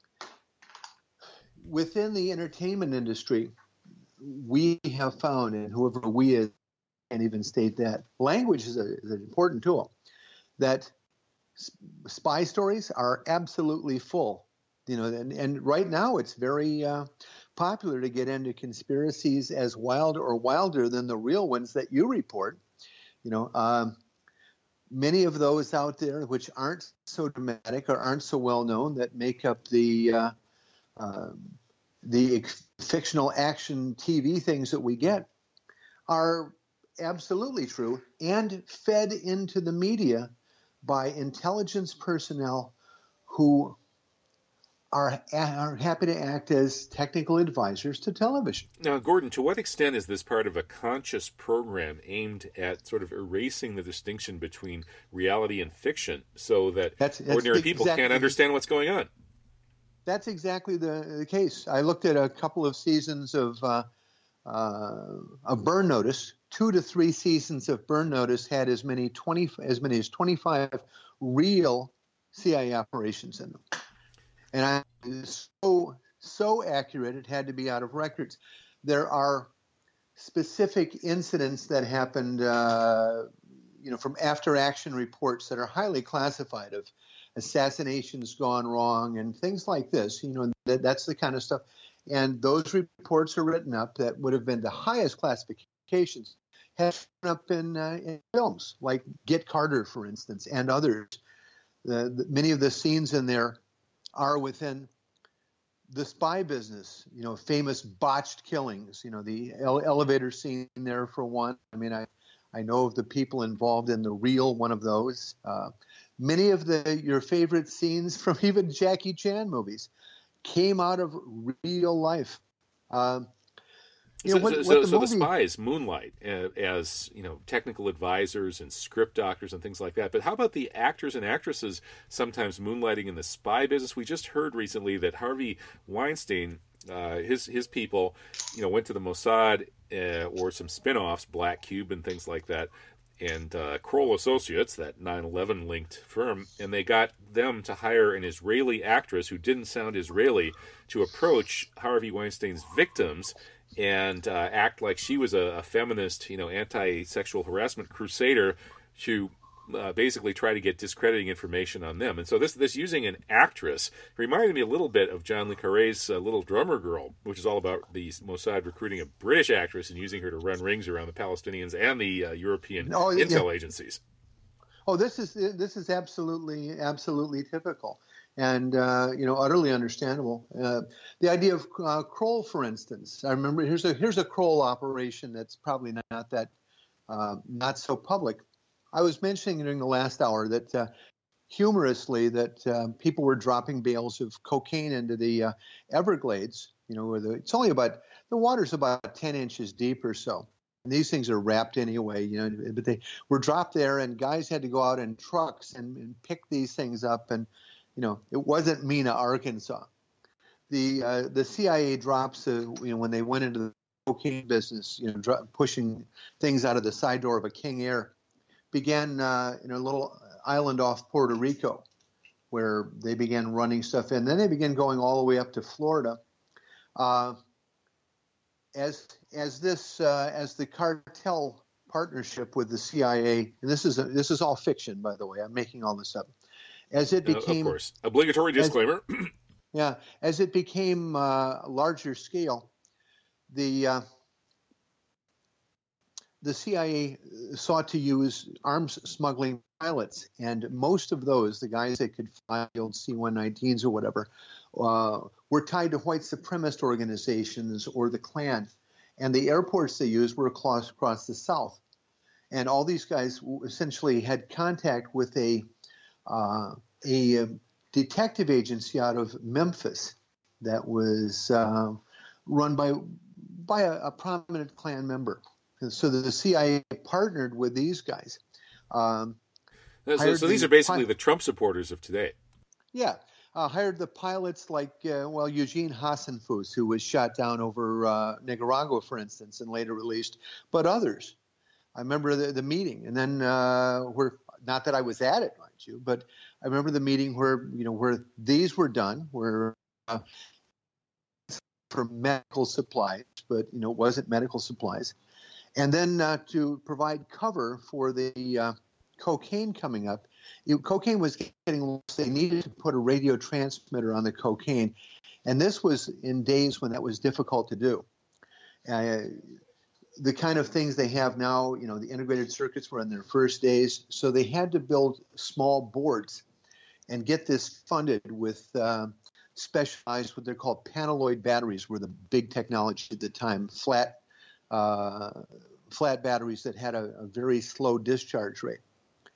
Speaker 3: within the entertainment industry, we have found, and whoever we is, can't even state that, language is, a, is an important tool, that spy stories are absolutely full. You know, and, and right now it's very uh, popular to get into conspiracies as wild or wilder than the real ones that you report. You know, um, many of those out there which aren't so dramatic or aren't so well known, that make up the uh, uh, the fictional action T V things that we get, are absolutely true and fed into the media by intelligence personnel who are, are happy to act as technical advisors to television.
Speaker 1: Now, Gordon, to what extent is this part of a conscious program aimed at sort of erasing the distinction between reality and fiction so that that's, that's ordinary people exactly, can't understand what's going on?
Speaker 3: That's exactly the, the case. I looked at a couple of seasons of uh, uh, of Burn Notice. Two to three seasons of Burn Notice had as many twenty as many as twenty-five real C I A operations in them, and I so so accurate it had to be out of records. There are specific incidents that happened, uh, you know, from after action reports that are highly classified, of assassinations gone wrong and things like this. You know, that, that's the kind of stuff. And those reports are written up that would have been the highest classifications, have shown up in, uh, in films like Get Carter, for instance, and others. The, the, many of the scenes in there are within the spy business, you know, famous botched killings, you know, the ele- elevator scene there for one. I mean, I, I know of the people involved in the real one of those. Uh, many of the your favorite scenes from even Jackie Chan movies came out of real life. Um, you
Speaker 1: so,
Speaker 3: know, what,
Speaker 1: so,
Speaker 3: what
Speaker 1: so,
Speaker 3: the,
Speaker 1: so
Speaker 3: movie,
Speaker 1: the spies moonlight uh, as, you know, technical advisors and script doctors and things like that. But how about the actors and actresses sometimes moonlighting in the spy business? We just heard recently that Harvey Weinstein, uh, his his people, you know, went to the Mossad uh, or some spin-offs, Black Cube and things like that, and uh, Kroll Associates, that nine eleven linked firm, and they got them to hire an Israeli actress who didn't sound Israeli to approach Harvey Weinstein's victims and uh, act like she was a, a feminist, you know, anti-sexual harassment crusader to uh, basically try to get discrediting information on them. And so this this using an actress reminded me a little bit of John le Carré's uh, Little Drummer Girl, which is all about the Mossad recruiting a British actress and using her to run rings around the Palestinians and the uh, European
Speaker 3: Oh, yeah.
Speaker 1: intel agencies.
Speaker 3: Oh, this is this is absolutely absolutely typical, and uh, you know, utterly understandable. Uh, the idea of uh, Kroll, for instance, I remember here's a here's a Kroll operation that's probably not that uh, not so public. I was mentioning during the last hour that uh, humorously that uh, people were dropping bales of cocaine into the uh, Everglades. You know, where the, it's only about the water's about ten inches deep or so. And these things are wrapped anyway, you know, but they were dropped there, and guys had to go out in trucks and, and pick these things up. And, you know, it wasn't Mena, Arkansas. The uh, the C I A drops, uh, you know, when they went into the cocaine business, you know, dro- pushing things out of the side door of a King Air, began uh, in a little island off Puerto Rico, where they began running stuff in. Then they began going all the way up to Florida. Uh, As as this uh, as the cartel partnership with the C I A, and this is a, this is all fiction, by the way. I'm making all this up. As it became,
Speaker 1: uh, of course, obligatory disclaimer.
Speaker 3: As, yeah, as it became uh, larger scale, the uh, the C I A sought to use arms smuggling pilots, and most of those, the guys that could fly the old C one nineteens or whatever, uh, were tied to white supremacist organizations or the Klan. And the airports they used were across, across the South. And all these guys essentially had contact with a, uh, a detective agency out of Memphis that was uh, run by, by a, a prominent Klan member. And so the C I A partnered with these guys. Um,
Speaker 1: so, so these
Speaker 3: the
Speaker 1: are basically
Speaker 3: pi-
Speaker 1: the Trump supporters of today.
Speaker 3: Yeah. Uh, hired the pilots like, uh, well, Eugene Hassenfuss, who was shot down over uh, Nicaragua, for instance, and later released, but others. I remember the, the meeting, and then uh, where, not that I was at it, mind you, but I remember the meeting where, you know, where these were done, where uh, for medical supplies, but, you know, it wasn't medical supplies. And then uh, to provide cover for the uh, cocaine coming up. It, cocaine was getting loose. They needed to put a radio transmitter on the cocaine. And this was in days when that was difficult to do. Uh, the kind of things they have now, you know, the integrated circuits were in their first days. So they had to build small boards and get this funded with uh, specialized, what they're called paneloid batteries, were the big technology at the time, flat, uh, flat batteries that had a, a very slow discharge rate.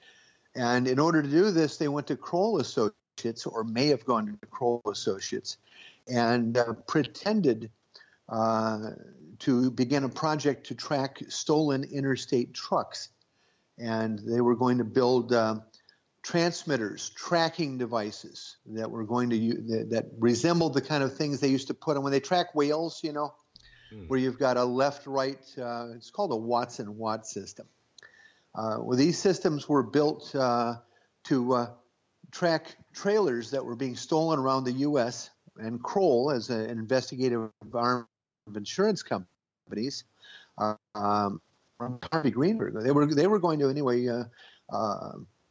Speaker 3: And in order to do this, they went to Kroll Associates, or may have gone to Kroll Associates, and uh, pretended uh, to begin a project to track stolen interstate trucks. And they were going to build uh, transmitters, tracking devices that were going to use, that, that resembled the kind of things they used to put on when they track whales, you know, hmm. where you've got a left-right, uh, it's called a Watson-Watt system. Uh, well, these systems were built uh, to uh, track trailers that were being stolen around the U S, and Kroll, as a, an investigative arm of insurance companies, uh, um, Harvey Greenberg, they were they were going to anyway uh, uh,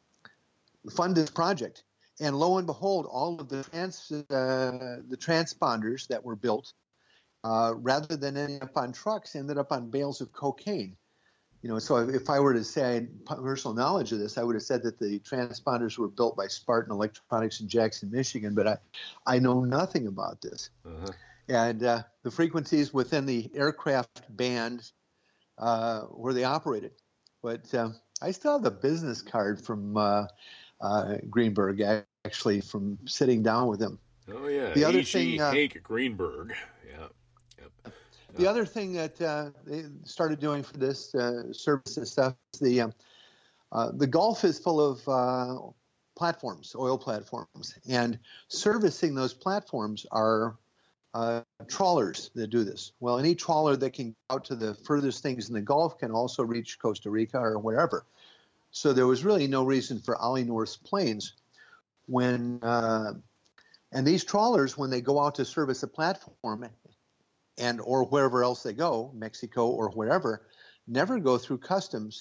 Speaker 3: fund this project. And lo and behold, all of the trans uh, the transponders that were built, uh, rather than ending up on trucks, ended up on bales of cocaine. You know, so if I were to say I had personal knowledge of this, I would have said that the transponders were built by Spartan Electronics in Jackson, Michigan, but I, I know nothing about this. Uh-huh. And uh, the frequencies within the aircraft band uh, where they operated. But uh, I still have the business card from uh, uh, Greenberg, actually, from sitting down with him.
Speaker 1: Oh, yeah.
Speaker 3: The other
Speaker 1: A G
Speaker 3: thing, uh,
Speaker 1: Hank Greenberg. Yeah. Yep.
Speaker 3: The other thing that uh, they started doing for this uh, services stuff is the um, uh, the Gulf is full of uh, platforms, oil platforms, and servicing those platforms are uh, trawlers that do this. Well, any trawler that can go out to the furthest things in the Gulf can also reach Costa Rica or wherever. So there was really no reason for Ollie North's planes when, uh, and these trawlers, when they go out to service a platform, and or wherever else they go, Mexico or wherever, never go through customs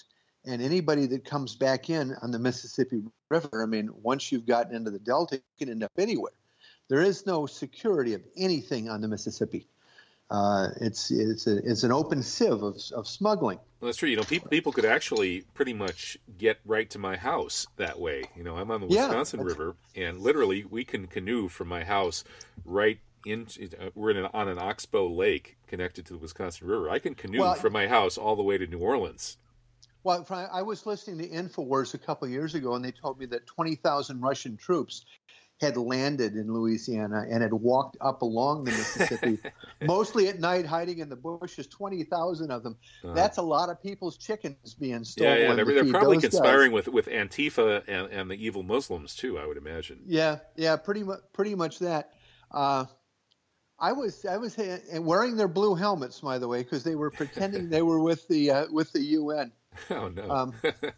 Speaker 3: And anybody that comes back in on the Mississippi River, I mean, once you've gotten into the Delta, you can end up anywhere. There is no security of anything on the Mississippi. Uh, it's it's a, it's an open sieve of, of smuggling.
Speaker 1: Well, that's true. You know, people people could actually pretty much get right to my house that way. You know, I'm on the Wisconsin
Speaker 3: yeah,
Speaker 1: River, and literally we can canoe from my house right into. Uh, we're in an, on an oxbow lake connected to the Wisconsin River. I can canoe
Speaker 3: well,
Speaker 1: from my house all the way to New Orleans.
Speaker 3: Well, I was listening to InfoWars a couple of years ago, and they told me that twenty thousand Russian troops had landed in Louisiana and had walked up along the Mississippi, mostly at night, hiding in the bushes. Twenty thousand of them. Uh-huh. That's a lot of people's chickens being stolen.
Speaker 1: Yeah, yeah. They're, they're probably conspiring with, with Antifa and, and the evil Muslims too, I would imagine.
Speaker 3: Yeah, yeah, pretty much, pretty much that. Uh, I was, I was wearing their blue helmets, by the way, because they were pretending they were with the uh, with the U N.
Speaker 1: Oh no.
Speaker 3: Um,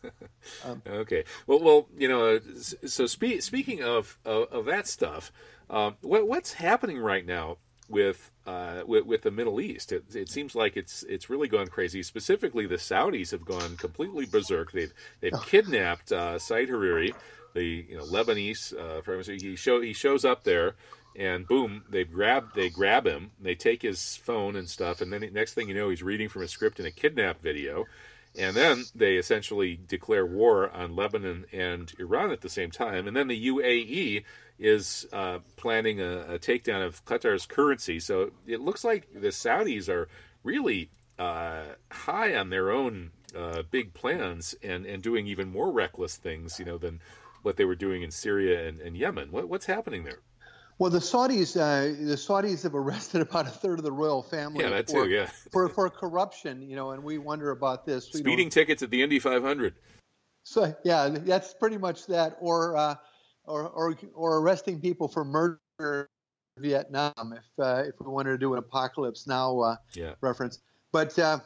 Speaker 3: um,
Speaker 1: okay. Well, well, you know. So spe- speaking of, of of that stuff, um, what, what's happening right now with uh, with, with the Middle East? It, it seems like it's it's really gone crazy. Specifically, the Saudis have gone completely berserk. They've they've kidnapped uh, Said Hariri, the you know Lebanese. Uh, Prime Minister. He show he shows up there. And boom, they grab they grab him. They take his phone and stuff, and then next thing you know, he's reading from a script in a kidnap video. And then they essentially declare war on Lebanon and Iran at the same time. And then the U A E is uh, planning a, a takedown of Qatar's currency. So it looks like the Saudis are really uh, high on their own uh, big plans and, and doing even more reckless things, you know, than what they were doing in Syria and, and Yemen. What, what's happening there?
Speaker 3: Well, the Saudis, uh, the Saudis have arrested about a third of the royal family.
Speaker 1: Yeah, that
Speaker 3: for,
Speaker 1: too. Yeah,
Speaker 3: for for corruption, you know, and we wonder about this.
Speaker 1: Speeding you know, tickets at the Indy five hundred.
Speaker 3: So yeah, that's pretty much that, or uh, or or or arresting people for murder in Vietnam. If uh, if we wanted to do an Apocalypse Now uh,
Speaker 1: yeah.
Speaker 3: reference, but uh,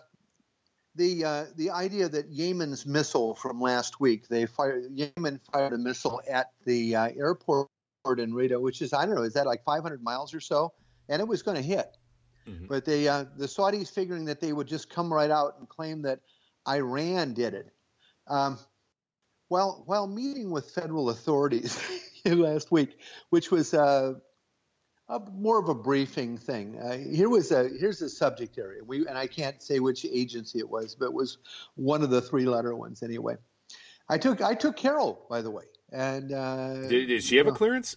Speaker 3: the uh, the idea that Yemen's missile from last week, they fired Yemen fired a missile at the uh, airport in Riyadh, which is, I don't know, is that like five hundred miles or so? And it was going to hit. Mm-hmm. But they, uh, the Saudis figuring that they would just come right out and claim that Iran did it. Um, well, while meeting with federal authorities last week, which was uh, a, more of a briefing thing, uh, here was a, here's a subject area. We, and I can't say which agency it was, but it was one of the three-letter ones anyway. I took I took Carol, by the way. And uh,
Speaker 1: did, did she have a clearance?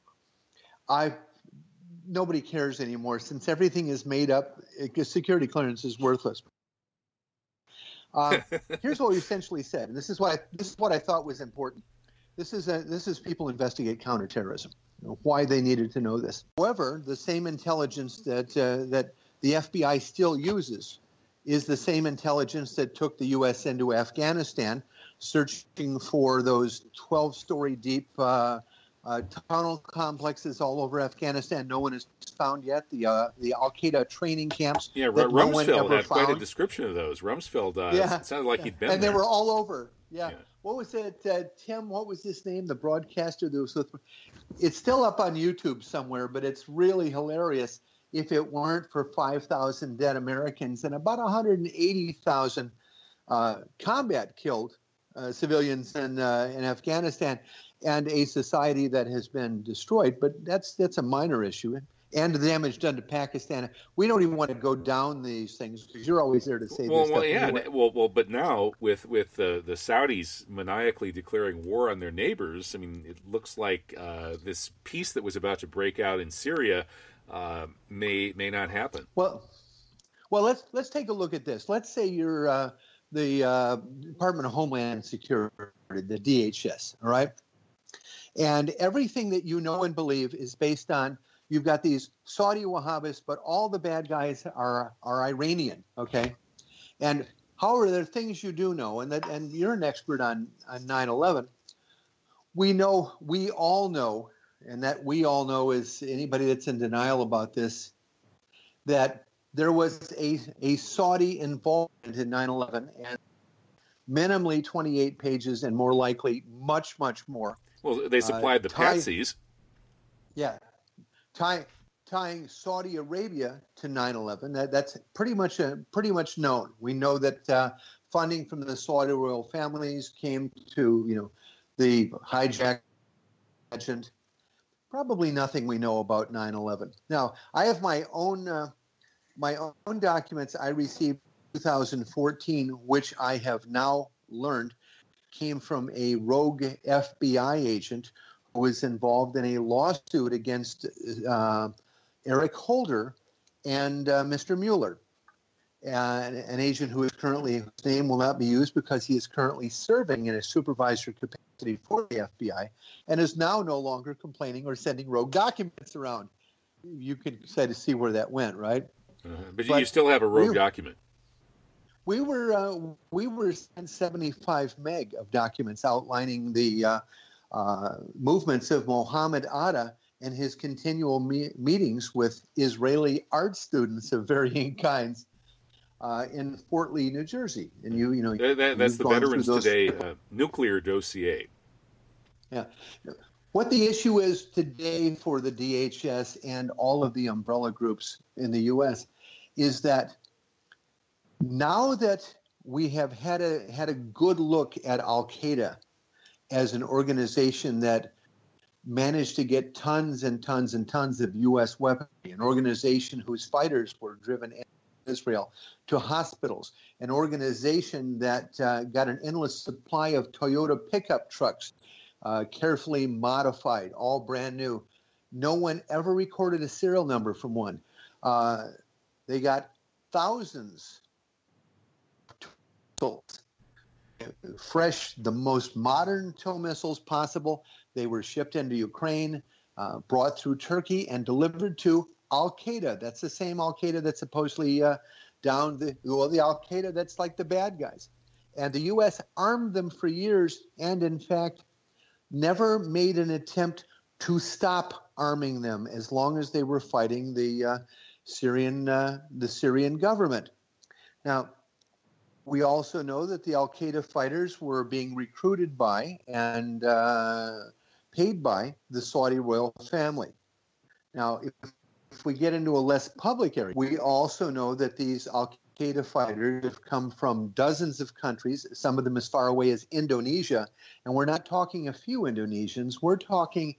Speaker 3: I nobody cares anymore since everything is made up. It, security clearance is worthless. Uh, here's what we essentially said, and this is what I, this is what I thought was important. This is a, this is people investigate counterterrorism. You know, why they needed to know this. However, the same intelligence that uh, that the F B I still uses is the same intelligence that took the U S into Afghanistan, searching for those twelve-story deep uh, uh, tunnel complexes all over Afghanistan. No one has found yet the uh, the Al Qaeda training camps.
Speaker 1: Yeah,
Speaker 3: that
Speaker 1: Rumsfeld
Speaker 3: no one ever
Speaker 1: had
Speaker 3: found.
Speaker 1: quite a description of those. Rumsfeld, uh,
Speaker 3: yeah,
Speaker 1: it sounded like
Speaker 3: yeah.
Speaker 1: he'd been
Speaker 3: and
Speaker 1: there.
Speaker 3: they were all over. Yeah.
Speaker 1: yeah.
Speaker 3: What was it, uh, Tim? What was his name? The broadcaster that was with. It's still up on YouTube somewhere, but it's really hilarious. If it weren't for five thousand dead Americans and about one hundred eighty thousand uh, combat killed uh, civilians in, uh, in Afghanistan, and a society that has been destroyed, but that's that's a minor issue. And the damage done to Pakistan. We don't even want to go down these things because you're always there to say
Speaker 1: well,
Speaker 3: this
Speaker 1: well,
Speaker 3: stuff.
Speaker 1: Yeah,
Speaker 3: anyway.
Speaker 1: well, well, but now with with the the Saudis maniacally declaring war on their neighbors, I mean, it looks like uh, this peace that was about to break out in Syria uh, may may not happen.
Speaker 3: Well, well, let's let's take a look at this. Let's say you're uh, the uh, Department of Homeland Security, the D H S, all right, and everything that you know and believe is based on. You've got these Saudi Wahhabis, but all the bad guys are are Iranian, okay? And however, there are things you do know, and that and you're an expert on, on nine eleven. We know, we all know, and that we all know is anybody that's in denial about this, that there was a, a Saudi involvement in nine eleven, and minimally twenty-eight pages, and more likely much, much more.
Speaker 1: Well, they supplied
Speaker 3: uh,
Speaker 1: the patsies.
Speaker 3: Yeah. Tie, tying Saudi Arabia to nine eleven, that, that's pretty much a, pretty much known. We know that uh, funding from the Saudi royal families came to, you know, the hijack agent. Probably nothing we know about nine eleven. Now, I have my own uh, my own documents I received in two thousand fourteen, which I have now learned came from a rogue F B I agent who was involved in a lawsuit against uh, Eric Holder and uh, Mister Mueller, uh, an agent who is currently, whose name will not be used because he is currently serving in a supervisor capacity for the F B I and is now no longer complaining or sending rogue documents around. You can say to see where that went, right?
Speaker 1: Uh, but, but you still have a rogue we, document.
Speaker 3: We were uh, we were sent seventy-five meg of documents outlining the uh, uh, movements of Mohammed Atta and his continual me- meetings with Israeli art students of varying kinds uh, in Fort Lee, New Jersey. And you, you know,
Speaker 1: that, that, that's the Veterans Today uh, nuclear dossier.
Speaker 3: Yeah. What the issue is today for the D H S and all of the umbrella groups in the U S is that now that we have had a had a good look at Al-Qaeda as an organization that managed to get tons and tons and tons of U S weaponry, an organization whose fighters were driven in Israel to hospitals, an organization that uh, got an endless supply of Toyota pickup trucks, uh, carefully modified, all brand new. No one ever recorded a serial number from one. Uh, they got thousands of fresh, the most modern tow missiles possible. They were shipped into Ukraine, uh, brought through Turkey, and delivered to Al-Qaeda. That's the same Al-Qaeda that's supposedly uh, down the, well, the Al-Qaeda that's like the bad guys. And the U S armed them for years and, in fact, never made an attempt to stop arming them as long as they were fighting the uh, Syrian uh, the Syrian government. Now, we also know that the Al-Qaeda fighters were being recruited by and uh, paid by the Saudi royal family. Now, if, if we get into a less public area, we also know that these Al-Qaeda fighters have come from dozens of countries, some of them as far away as Indonesia. And we're not talking a few Indonesians, we're talking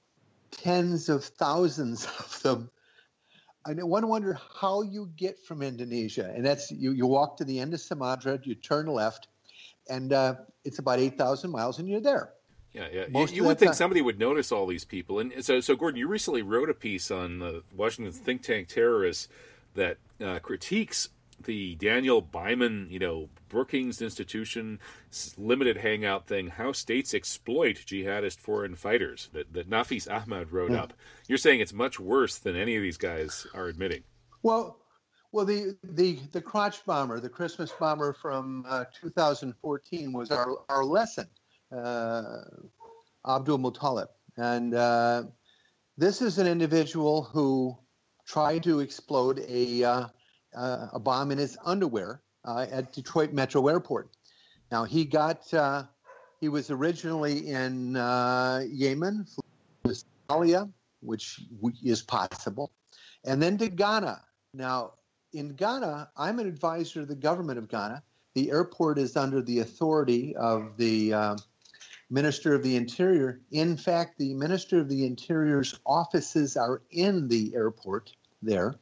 Speaker 3: tens of thousands of them. I one wonder how you get from Indonesia, and that's you. You walk to the end of Sumatra, you turn left, and uh, it's about eight thousand miles, and you're there.
Speaker 1: Yeah, yeah. Most you, you would think time. somebody would notice all these people, and so, so Gordon, you recently wrote a piece on uh, Washington's think tank terrorists that uh, critiques the Daniel Byman, you know, Brookings Institution limited hangout thing, how states exploit jihadist foreign fighters that, that Nafis Ahmad wrote yeah. up. You're saying it's much worse than any of these guys are admitting.
Speaker 3: Well, well, the the the crotch bomber, the Christmas bomber from uh, two thousand fourteen was our our lesson, uh, Abdul Muttalib, and uh, this is an individual who tried to explode a. Uh, Uh, a bomb in his underwear uh, at Detroit Metro Airport. Now, he got, uh, he was originally in uh, Yemen, Somalia, which is possible, and then to Ghana. Now, in Ghana, I'm an advisor to the government of Ghana. The airport is under the authority of the uh, Minister of the Interior. In fact, the Minister of the Interior's offices are in the airport there.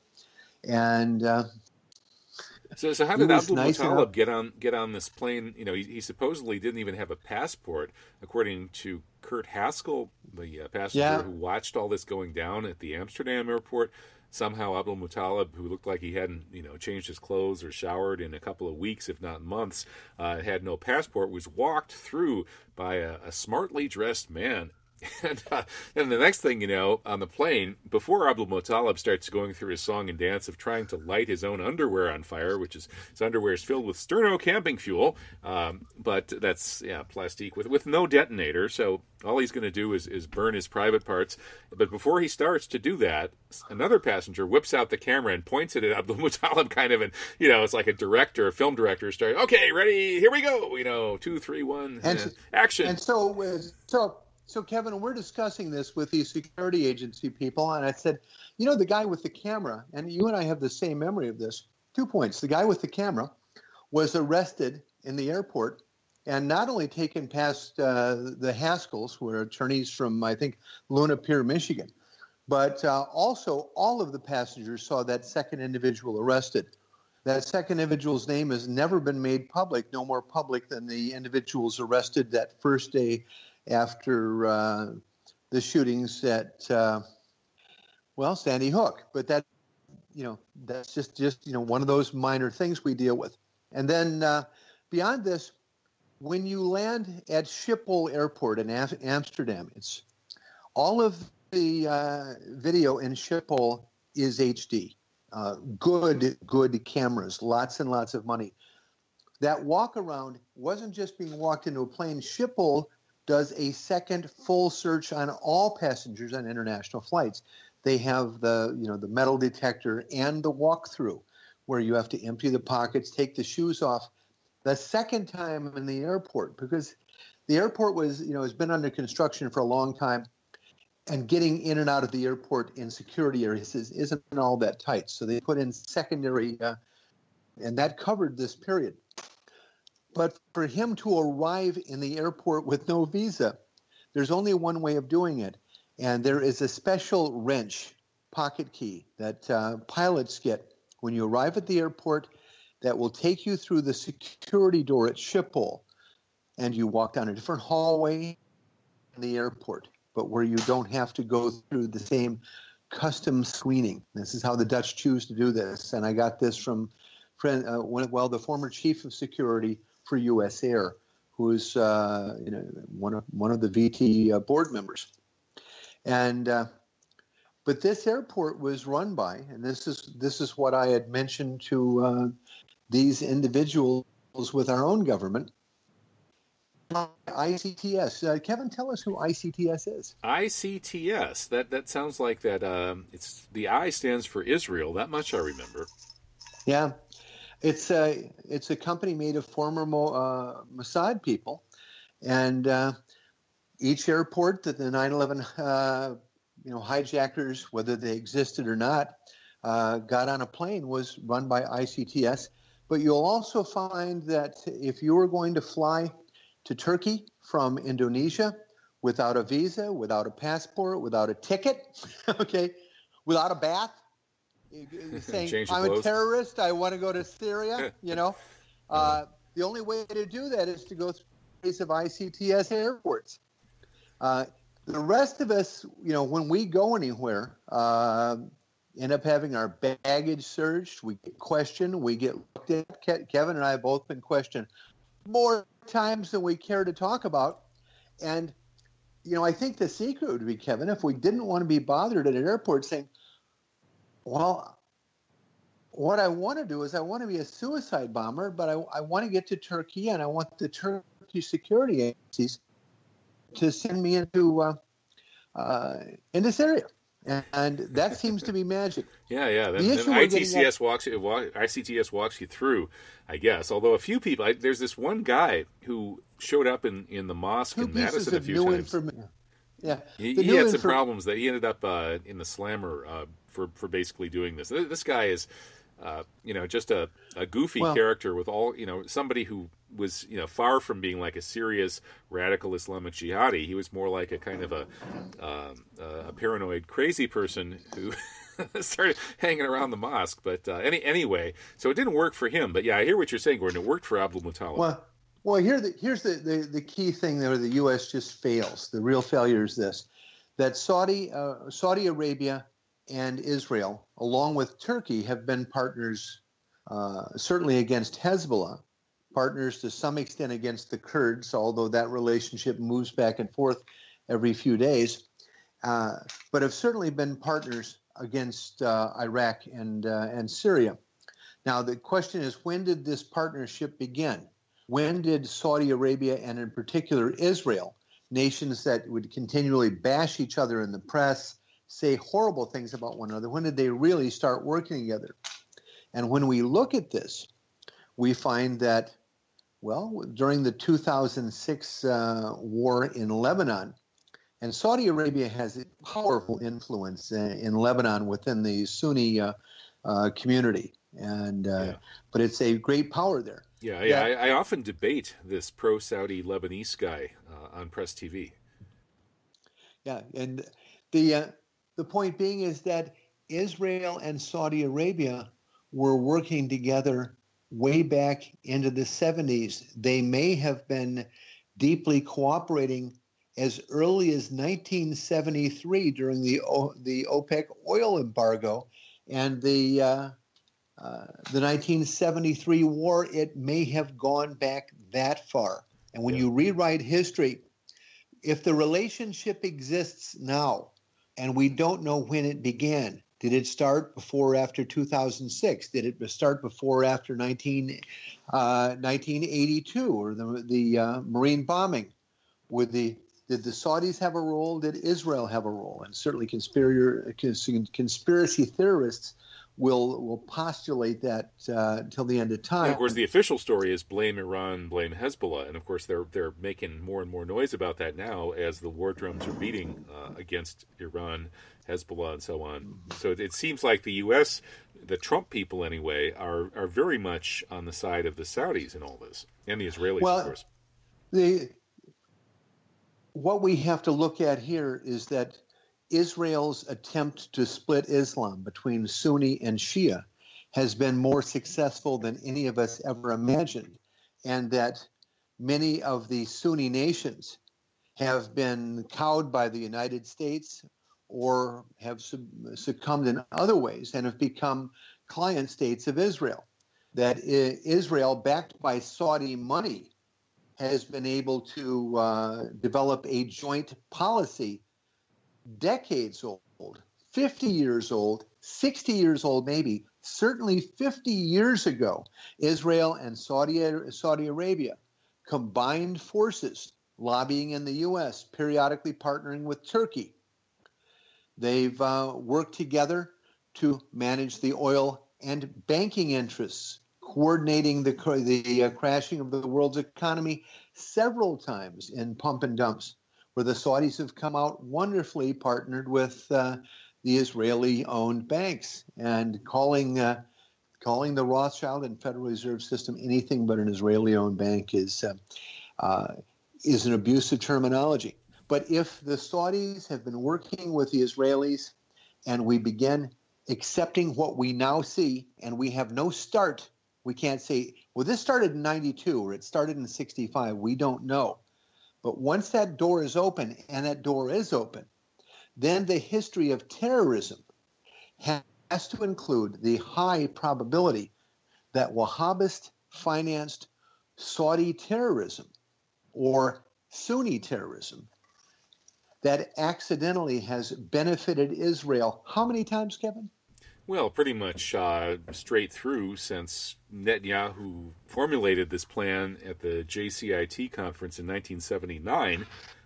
Speaker 3: And uh,
Speaker 1: so, so how did Abdul nice Muttalib get on get on this plane? You know, he, he supposedly didn't even have a passport, according to Kurt Haskell, the uh, passenger
Speaker 3: yeah.
Speaker 1: who watched all this going down at the Amsterdam airport. Somehow, Abdul Muttalib, who looked like he hadn't, you know, changed his clothes or showered in a couple of weeks, if not months, uh, had no passport, was walked through by a, a smartly dressed man. And, uh, and the next thing you know, on the plane, before Abdul Muttalib starts going through his song and dance of trying to light his own underwear on fire, which is his underwear is filled with sterno camping fuel, um, but that's yeah plastique with with no detonator. So all he's going to do is, is burn his private parts. But before he starts to do that, another passenger whips out the camera and points it at Abdul Muttalib, kind of, and you know, it's like a director, a film director, starting, okay, ready, here we go, you know, two, three, one,
Speaker 3: and,
Speaker 1: uh, action.
Speaker 3: And so, uh, so. So, Kevin, we're discussing this with these security agency people, and I said, you know, the guy with the camera, and you and I have the same memory of this, two points. The guy with the camera was arrested in the airport and not only taken past uh, the Haskells, who are attorneys from, I think, Luna Pier, Michigan, but uh, also all of the passengers saw that second individual arrested. That second individual's name has never been made public, no more public than the individuals arrested that first day after uh, the shootings at, uh, well, Sandy Hook. But that, you know, that's just, just, you know, one of those minor things we deal with. And then uh, beyond this, when you land at Schiphol Airport in Am- Amsterdam, it's all of the uh, video in Schiphol is H D. Uh, good, good cameras, lots and lots of money. That walk around wasn't just being walked into a plane. Schiphol does a second full search on all passengers on international flights. They have the, you know, the metal detector and the walkthrough where you have to empty the pockets, take the shoes off. The second time in the airport, because the airport was, you know, has been under construction for a long time, and getting in and out of the airport in security areas is, isn't all that tight. So they put in secondary, uh, and that covered this period. But for him to arrive in the airport with no visa, there's only one way of doing it. And there is a special wrench pocket key that uh, pilots get when you arrive at the airport that will take you through the security door at Schiphol. And you walk down a different hallway in the airport, but where you don't have to go through the same custom screening. This is how the Dutch choose to do this. And I got this from, friend, uh, one, well, the former chief of security for U S Air, who is uh, you know, one of one of the V T uh, board members. And uh, but this airport was run by, and this is this is what I had mentioned to uh, these individuals with our own government. I C T S. Uh, Kevin, tell us who I C T S is.
Speaker 1: I C T S. That that sounds like that. Um, it's the I stands for Israel. That much I remember.
Speaker 3: Yeah, it's a it's a company made of former uh, Mossad people, and uh, each airport that the nine eleven uh, you know hijackers, whether they existed or not, uh, got on a plane was run by I C T S. But you'll also find that if you were going to fly to Turkey from Indonesia without a visa, without a passport, without a ticket, okay, without a bath, saying, I'm clothes. a terrorist, I want to go to Syria, you know, uh, the only way to do that is to go through the case of I C T S airports. Uh, the rest of us, you know, when we go anywhere, uh, end up having our baggage searched, we get questioned, we get looked at. Kevin and I have both been questioned more times than we care to talk about. And, you know, I think the secret would be, Kevin, if we didn't want to be bothered at an airport saying, well, what I want to do is I want to be a suicide bomber, but I, I want to get to Turkey, and I want the Turkey security agencies to send me into uh, uh, into Syria. And that seems to be magic.
Speaker 1: Yeah, yeah. Then, then I T C S walks, I C T S walks you through, I guess. Although a few people, I, there's this one guy who showed up in, in the mosque
Speaker 3: Two
Speaker 1: in Madison a few times.
Speaker 3: Informa- yeah,
Speaker 1: he, he had some infor- problems that he ended up uh, in the slammer uh, for for basically doing this. This guy is, uh, you know, just a, a goofy well, character with all, you know, somebody who was, you know, far from being like a serious radical Islamic jihadi. He was more like a kind of a um, uh, a paranoid crazy person who started hanging around the mosque. But uh, any anyway, so it didn't work for him. But yeah, I hear what you're saying, Gordon. It worked for Abdul Muttalib.
Speaker 3: Well, well, here the, here's the, the, the key thing there. The U S just fails. The real failure is this: that Saudi uh, Saudi Arabia and Israel, along with Turkey, have been partners, uh, certainly against Hezbollah. Partners to some extent against the Kurds, although that relationship moves back and forth every few days, uh, but have certainly been partners against uh, Iraq and uh, and Syria. Now the question is, when did this partnership begin? When did Saudi Arabia and in particular Israel, nations that would continually bash each other in the press, say horrible things about one another, when did they really start working together? And when we look at this, we find that, well, during the two thousand six uh, war in Lebanon, and Saudi Arabia has a powerful influence in, in Lebanon within the Sunni uh, uh, community, and uh, yeah. but it's a great power there.
Speaker 1: Yeah, yeah. I, I often debate this pro-Saudi Lebanese guy uh, on Press T V.
Speaker 3: Yeah, and the uh, the point being is that Israel and Saudi Arabia were working together way back into the seventies. They may have been deeply cooperating as early as nineteen seventy-three during the o- the OPEC oil embargo and the uh, uh, the nineteen seventy-three war. It may have gone back that far. And when
Speaker 1: Yeah.
Speaker 3: you rewrite history, if the relationship exists now and we don't know when it began, did it start before or after two thousand six? Did it start before or after nineteen, uh, nineteen eighty-two or the, the uh, Marine bombing? Would the, did the Saudis have a role? Did Israel have a role? And certainly conspiracy, conspiracy theorists will will postulate that uh, till the end of time.
Speaker 1: And of course, the official story is blame Iran, blame Hezbollah, and of course they're they're making more and more noise about that now as the war drums are beating uh, against Iran, Hezbollah, and so on. So it, it seems like the U S, the Trump people anyway, are are very much on the side of the Saudis in all this, and the Israelis,
Speaker 3: well,
Speaker 1: of course.
Speaker 3: The what we have to look at here is that Israel's attempt to split Islam between Sunni and Shia has been more successful than any of us ever imagined, and that many of the Sunni nations have been cowed by the United States or have succumbed in other ways and have become client states of Israel. That Israel, backed by Saudi money, has been able to uh, develop a joint policy decades old, fifty years old, sixty years old maybe, certainly fifty years ago. Israel and Saudi, Saudi Arabia combined forces, lobbying in the U S, periodically partnering with Turkey. They've uh, worked together to manage the oil and banking interests, coordinating the, the uh, crashing of the world's economy several times in pump and dumps, where the Saudis have come out wonderfully partnered with uh, the Israeli-owned banks and calling uh, calling the Rothschild and Federal Reserve System anything but an Israeli-owned bank is uh, uh, is an abusive terminology. But if the Saudis have been working with the Israelis and we begin accepting what we now see, and we have no start, we can't say, well, this started in ninety-two or it started in sixty-five. We don't know. But once that door is open, and that door is open, then the history of terrorism has to include the high probability that Wahhabist-financed Saudi terrorism or Sunni terrorism that accidentally has benefited Israel. How many times, Kevin?
Speaker 1: Well, pretty much uh, straight through since Netanyahu formulated this plan at the J C I T conference in nineteen seventy-nine.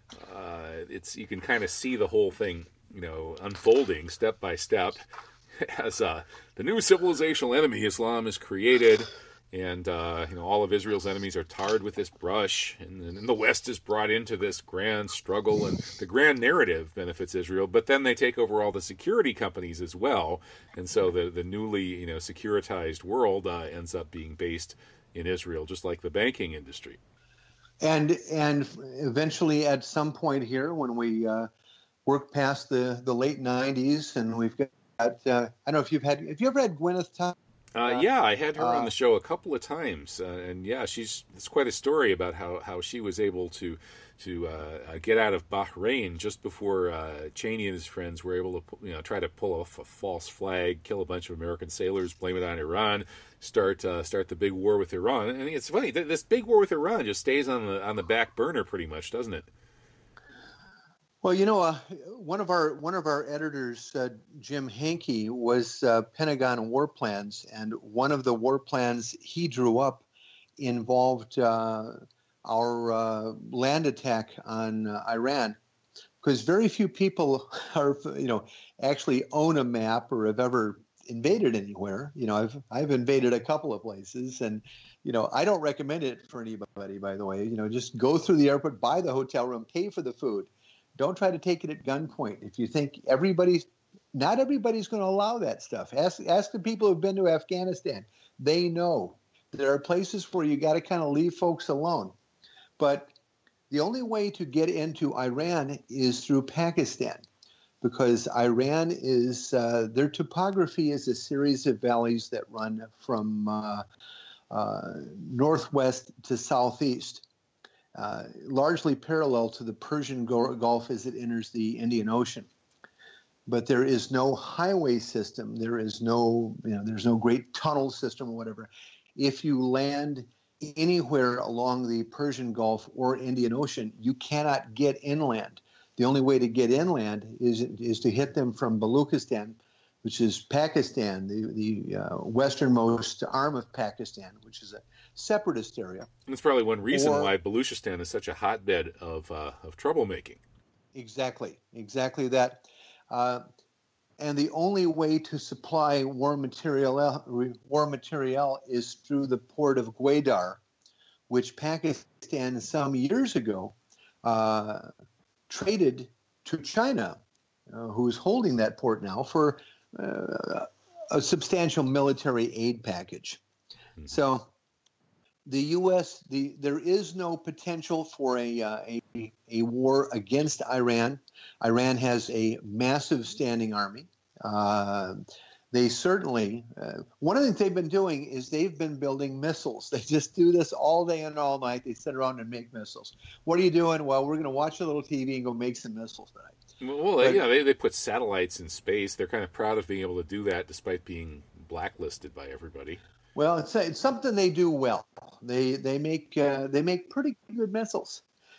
Speaker 1: Uh, it's you can kind of see the whole thing, you know, unfolding step by step as uh, the new civilizational enemy Islam is created, and uh, you know all of Israel's enemies are tarred with this brush, and then the West is brought into this grand struggle, and the grand narrative benefits Israel, but then they take over all the security companies as well, and so the the newly you know securitized world uh, ends up being based in Israel, just like the banking industry.
Speaker 3: And and eventually, at some point here, when we uh, work past the, the late nineties, and we've got uh, I don't know if you've had have you ever had Gwyneth Tom?
Speaker 1: Uh, yeah, I had her
Speaker 3: uh,
Speaker 1: on the show a couple of times, uh, and yeah, she's it's quite a story about how, how she was able to to uh, get out of Bahrain just before uh, Cheney and his friends were able to you know try to pull off a false flag, kill a bunch of American sailors, blame it on Iran, start uh, start the big war with Iran. And it's funny this big war with Iran just stays on the on the back burner pretty much, doesn't it?
Speaker 3: Well, you know, uh, one of our one of our editors, uh, Jim Hankey, was uh, Pentagon war plans, and one of the war plans he drew up involved uh, our uh, land attack on uh, Iran, because very few people are, you know, actually own a map or have ever invaded anywhere. You know, I've I've invaded a couple of places, and you know, I don't recommend it for anybody. By the way, you know, just go through the airport, buy the hotel room, pay for the food. Don't try to take it at gunpoint. If you think everybody's, not everybody's going to allow that stuff. Ask ask the people who've been to Afghanistan. They know there are places where you got to kind of leave folks alone. But the only way to get into Iran is through Pakistan, because Iran is, uh, their topography is a series of valleys that run from uh, uh, northwest to southeast, uh, largely parallel to the Persian Gulf as it enters the Indian Ocean. But there is no highway system. There is no, you know, there's no great tunnel system or whatever. If you land anywhere along the Persian Gulf or Indian Ocean, you cannot get inland. The only way to get inland is is to hit them from Baluchistan, which is Pakistan, the the uh, westernmost arm of Pakistan, which is a separatist area.
Speaker 1: And that's probably one reason
Speaker 3: or,
Speaker 1: why Baluchistan is such a hotbed of uh, of troublemaking.
Speaker 3: Exactly, exactly that. Uh, and the only way to supply war material war material is through the port of Gwadar, which Pakistan some years ago uh, traded to China, uh, who is holding that port now, for uh, a substantial military aid package. Mm-hmm. So the U S, the there is no potential for a, uh, a a war against Iran. Iran has a massive standing army. Uh, they certainly, uh, one of the things they've been doing is they've been building missiles. They just do this all day and all night. They sit around and make missiles. What are you doing? Well, we're going to watch a little T V and go make some missiles tonight.
Speaker 1: Well, but, yeah, they, they put satellites in space. They're kind of proud of being able to do that despite being blacklisted by everybody.
Speaker 3: Well, it's, it's something they do well. They they make uh, they make pretty good missiles,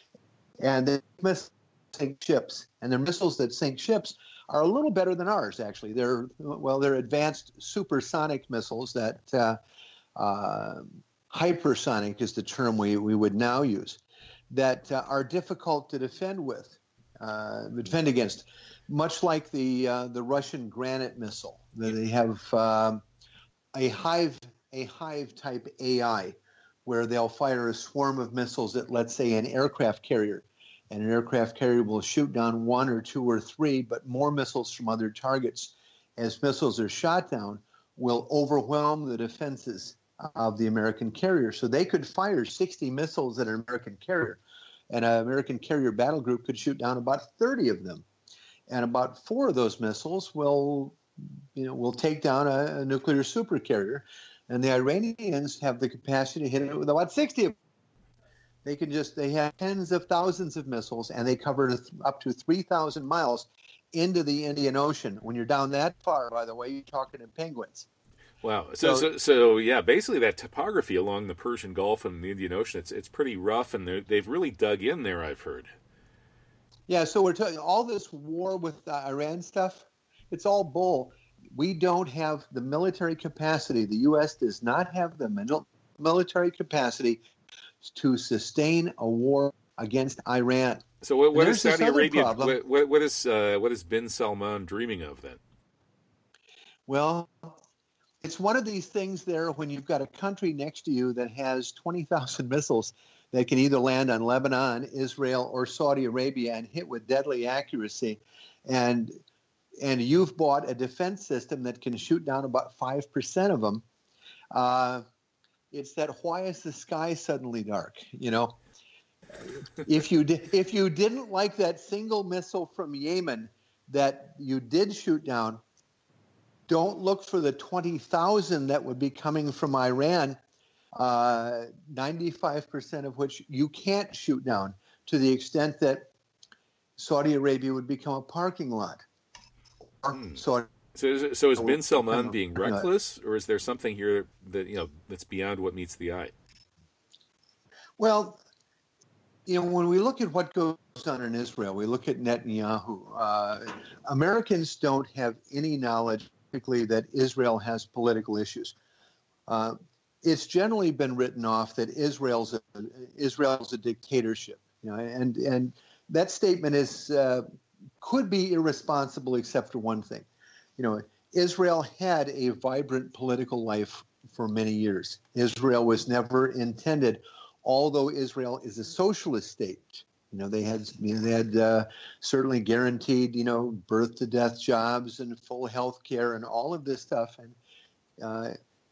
Speaker 3: and they miss sink ships. And their missiles that sink ships are a little better than ours. Actually, they're well, they're advanced supersonic missiles that uh, uh, hypersonic is the term we we would now use, that uh, are difficult to defend with, uh, defend against, much like the uh, the Russian Granite missile. They have um, a hive. a hive type A I, where they'll fire a swarm of missiles at, let's say, an aircraft carrier, and an aircraft carrier will shoot down one or two or three, but more missiles from other targets. As missiles are shot down, will overwhelm the defenses of the American carrier. So they could fire sixty missiles at an American carrier, and an American carrier battle group could shoot down about thirty of them, and about four of those missiles will, you know, will take down a, a nuclear supercarrier. And the Iranians have the capacity to hit it with about sixty of them. They can just, they have tens of thousands of missiles, and they cover up to three thousand miles into the Indian Ocean. When you're down that far, by the way, you're talking to penguins.
Speaker 1: Wow. So, so, so, so yeah, basically that topography along the Persian Gulf and the Indian Ocean, it's it's pretty rough, and they've really dug in there, I've heard.
Speaker 3: Yeah, so we're talking all this war with uh, Iran stuff, it's all bull. We don't have the military capacity. The U S does not have the military capacity to sustain a war against Iran.
Speaker 1: So what, what is Saudi Arabia? What, what, what is uh, what is bin Salman dreaming of then?
Speaker 3: Well, it's one of these things there when you've got a country next to you that has twenty thousand missiles that can either land on Lebanon, Israel, or Saudi Arabia and hit with deadly accuracy, and and you've bought a defense system that can shoot down about five percent of them. Uh, it's that, why is the sky suddenly dark? You know, if you di- if you didn't like that single missile from Yemen that you did shoot down, don't look for the twenty thousand that would be coming from Iran, uh, ninety-five percent of which you can't shoot down, to the extent that Saudi Arabia would become a parking lot.
Speaker 1: Hmm. So, so is, so is bin Salman being reckless, or is there something here that, you know, that's beyond what meets the eye?
Speaker 3: Well, you know, when we look at what goes on in Israel, we look at Netanyahu. Uh, Americans don't have any knowledge, particularly, that Israel has political issues. Uh, it's generally been written off that Israel's a, Israel's a dictatorship, you know, and and that statement is. Uh, could be irresponsible, except for one thing. You know, Israel had a vibrant political life for many years. Israel was never intended, although Israel is a socialist state. You know, they had you know, they had uh, certainly guaranteed, you know, birth to death jobs and full health care and all of this stuff. And uh,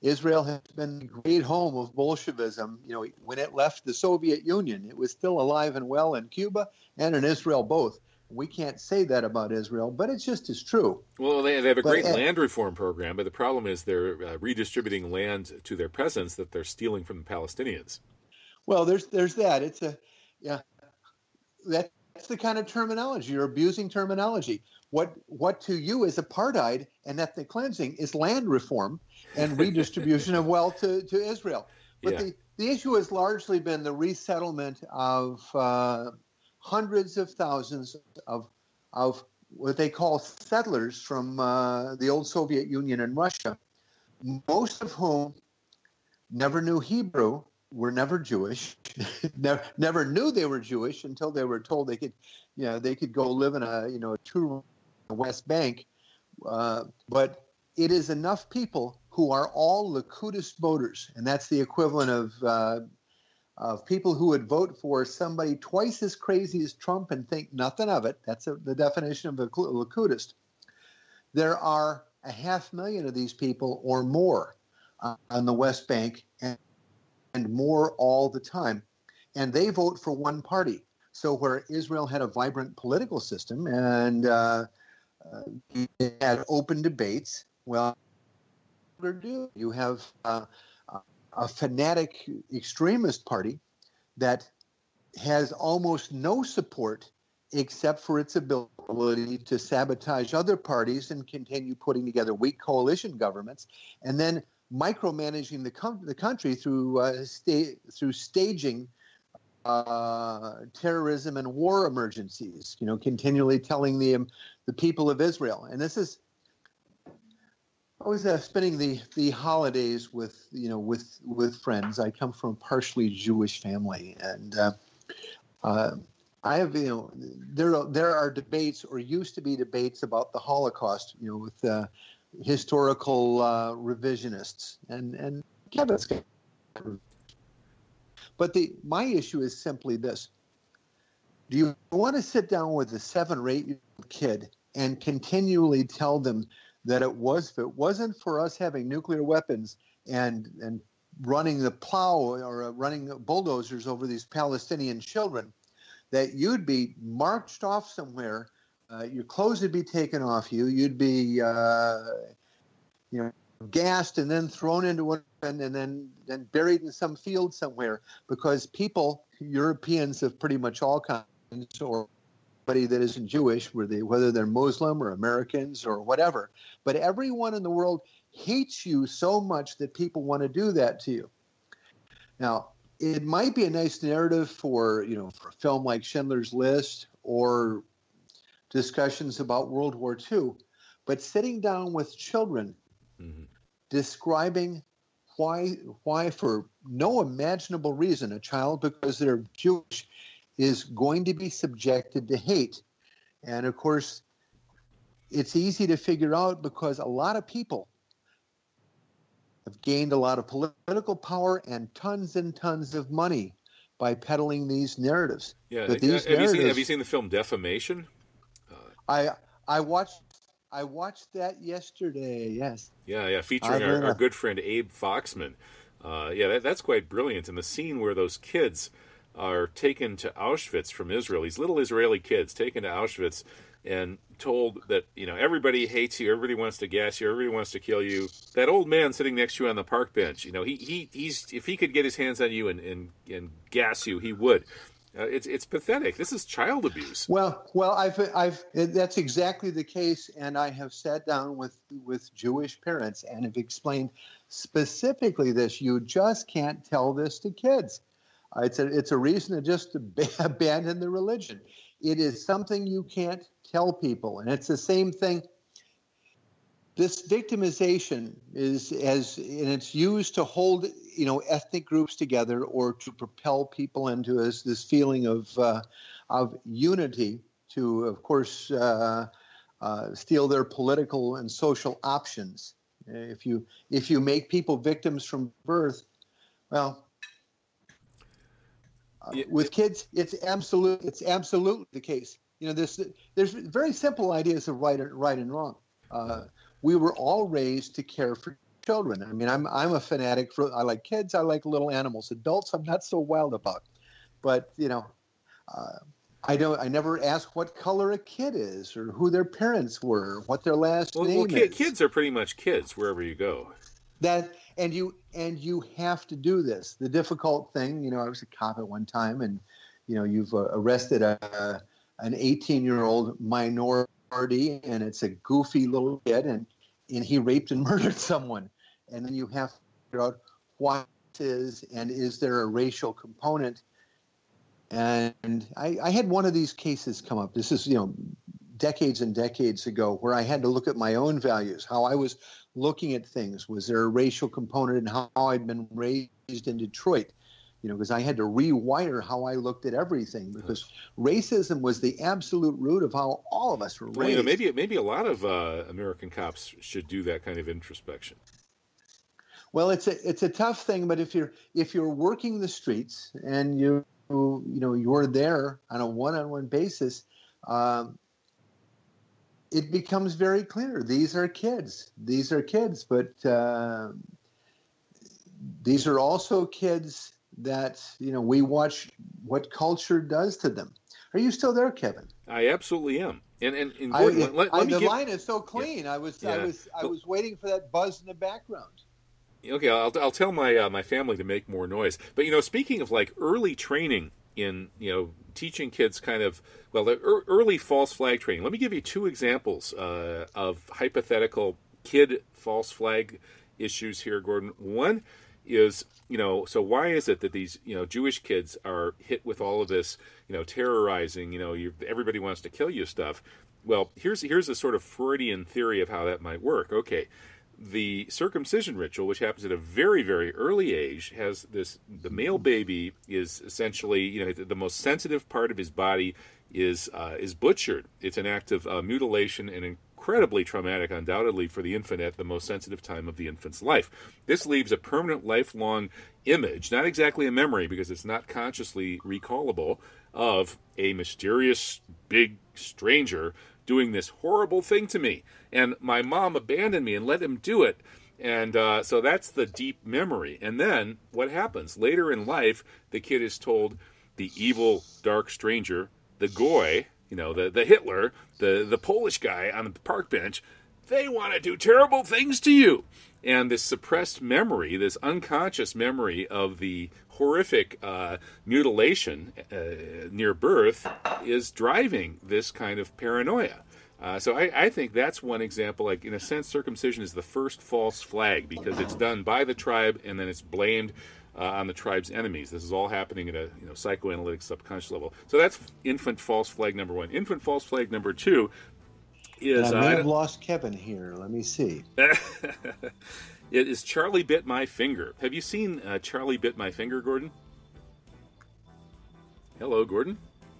Speaker 3: Israel has been the great home of Bolshevism. You know, when it left the Soviet Union, it was still alive and well in Cuba and in Israel both. We can't say that about Israel, but it's just as true.
Speaker 1: Well, they, they have a
Speaker 3: But,
Speaker 1: great
Speaker 3: uh,
Speaker 1: land reform program, but the problem is they're uh, redistributing land to their peasants that they're stealing from the Palestinians.
Speaker 3: Well, there's there's that. It's a yeah. That's the kind of terminology. You're abusing terminology. What what to you is apartheid and ethnic cleansing is land reform and redistribution of wealth to, to Israel. But
Speaker 1: Yeah.
Speaker 3: the, the issue has largely been the resettlement of uh, hundreds of thousands of of what they call settlers from uh, the old Soviet Union and Russia, most of whom never knew Hebrew, were never Jewish, never, never knew they were Jewish until they were told they could, you know, they could go live in a, you know, a two-room West Bank. Uh, but it is enough people who are all Likud voters, and that's the equivalent of uh, of people who would vote for somebody twice as crazy as Trump and think nothing of it. That's a, the definition of a Likudist. There are a half million of these people or more uh, on the West Bank, and and more all the time. And they vote for one party. So where Israel had a vibrant political system and uh, uh, you had open debates, well, you have uh, a fanatic extremist party that has almost no support except for its ability to sabotage other parties and continue putting together weak coalition governments, and then micromanaging the, com- the country through uh, sta- through staging uh, terrorism and war emergencies. You know, continually telling the um, the people of Israel, and this is. I was uh, spending the, the holidays with you know with with friends. I come from a partially Jewish family, and uh, uh, I have you know there are, there are debates, or used to be debates, about the Holocaust. You know, with uh, historical uh, revisionists, and and Kevin's. But the my issue is simply this: do you want to sit down with a seven or eight year old kid and continually tell them that it was if it wasn't for us having nuclear weapons and and running the plow or running bulldozers over these Palestinian children, that you'd be marched off somewhere, uh, your clothes would be taken off you, you'd be uh, you know gassed and then thrown into one and then then buried in some field somewhere, because people, Europeans of pretty much all kinds, or anybody that isn't Jewish, whether they're Muslim or Americans or whatever, but everyone in the world hates you so much that people want to do that to you. Now, it might be a nice narrative for, you know, for a film like Schindler's List or discussions about World War Two, but sitting down with children, mm-hmm. describing why, why for no imaginable reason, a child, because they're Jewish, is going to be subjected to hate. And of course, it's easy to figure out because a lot of people have gained a lot of political power and tons and tons of money by peddling these narratives.
Speaker 1: Yeah,
Speaker 3: but these
Speaker 1: have, you
Speaker 3: narratives,
Speaker 1: seen, have you seen the film Defamation? Uh,
Speaker 3: I I watched I watched that yesterday. Yes.
Speaker 1: Yeah, yeah, featuring our, our good friend Abe Foxman. Uh, yeah, that, that's quite brilliant. And the scene where those kids are taken to Auschwitz from Israel, these little Israeli kids taken to Auschwitz and told that, you know, everybody hates you, everybody wants to gas you, everybody wants to kill you. That old man sitting next to you on the park bench, you know, he he he's if he could get his hands on you and and, and gas you, he would. Uh, it's it's pathetic. This is child abuse.
Speaker 3: Well, well, I've I've that's exactly the case, and I have sat down with with Jewish parents and have explained specifically this. You just can't tell this to kids. Uh, it's a it's a reason to just abandon the religion. It is something you can't tell people, and it's the same thing. This victimization is as and it's used to hold, you know, ethnic groups together or to propel people into this, this feeling of uh, of unity to, of course, uh, uh, steal their political and social options. If you if you make people victims from birth, well, uh, yeah. with kids, it's absolute it's absolutely the case. You know, there's there's very simple ideas of right and right and wrong. Uh, We were all raised to care for children. I mean, I'm I'm a fanatic for. I like kids. I like little animals. Adults, I'm not so wild about. But you know, uh, I don't. I never ask what color a kid is, or who their parents were, what their last
Speaker 1: well,
Speaker 3: name
Speaker 1: well, ki-
Speaker 3: is.
Speaker 1: kids are pretty much kids wherever you go.
Speaker 3: That and you and you have to do this. The difficult thing, you know, I was a cop at one time, and you know, you've uh, arrested a, a an eighteen-year-old minority, and it's a goofy little kid, and and he raped and murdered someone, and then you have to figure out what it is, and is there a racial component? And I, I had one of these cases come up. This is, you know, decades and decades ago, where I had to look at my own values, how I was looking at things. Was there a racial component in how I'd been raised in Detroit? You know, because I had to rewire how I looked at everything, because racism was the absolute root of how all of us were raised.
Speaker 1: Well, you know, maybe maybe a lot of uh, American cops should do that kind of introspection.
Speaker 3: Well, it's a it's a tough thing, but if you're if you're working the streets and you you know you're there on a one-on-one basis, um, it becomes very clear. These are kids. These are kids, but uh, these are also kids that, you know, we watch what culture does to them. Are you still there, Kevin?
Speaker 1: I absolutely am. And and, and Gordon,
Speaker 3: I,
Speaker 1: let, let
Speaker 3: I,
Speaker 1: me
Speaker 3: the
Speaker 1: give,
Speaker 3: line is so clean. Yeah. I was
Speaker 1: Yeah.
Speaker 3: I was I was waiting for that buzz in the background.
Speaker 1: Okay, I'll, I'll tell my uh, my family to make more noise. But you know, speaking of like early training in, you know, teaching kids kind of, well, the er, early false flag training. Let me give you two examples uh, of hypothetical kid false flag issues here, Gordon. One is, you know, so why is it that these, you know, Jewish kids are hit with all of this, you know, terrorizing, you know, you, everybody wants to kill you stuff? Well, here's here's a sort of Freudian theory of how that might work. Okay. The circumcision ritual, which happens at a very, very early age, has this, the male baby is essentially, you know, the most sensitive part of his body is uh, is butchered. It's an act of uh, mutilation and incredibly traumatic, undoubtedly, for the infant at the most sensitive time of the infant's life. This leaves a permanent, lifelong image, not exactly a memory because it's not consciously recallable, of a mysterious big stranger doing this horrible thing to me. And my mom abandoned me and let him do it. And uh, so that's the deep memory. And then what happens? Later in life, the kid is told the evil, dark stranger, the Goy, you know, the, the Hitler, the, the Polish guy on the park bench, they want to do terrible things to you. And this suppressed memory, this unconscious memory of the horrific uh, mutilation uh, near birth is driving this kind of paranoia. Uh, so I, I think that's one example. Like, in a sense, circumcision is the first false flag because it's done by the tribe and then it's blamed uh, on the tribe's enemies. This is all happening at a, you know, psychoanalytic subconscious level. So that's infant false flag number one. Infant false flag number two is...
Speaker 3: And I may
Speaker 1: uh,
Speaker 3: have lost Kevin here. Let me see.
Speaker 1: It is Charlie Bit My Finger. Have you seen uh, Charlie Bit My Finger, Gordon? Hello, Gordon.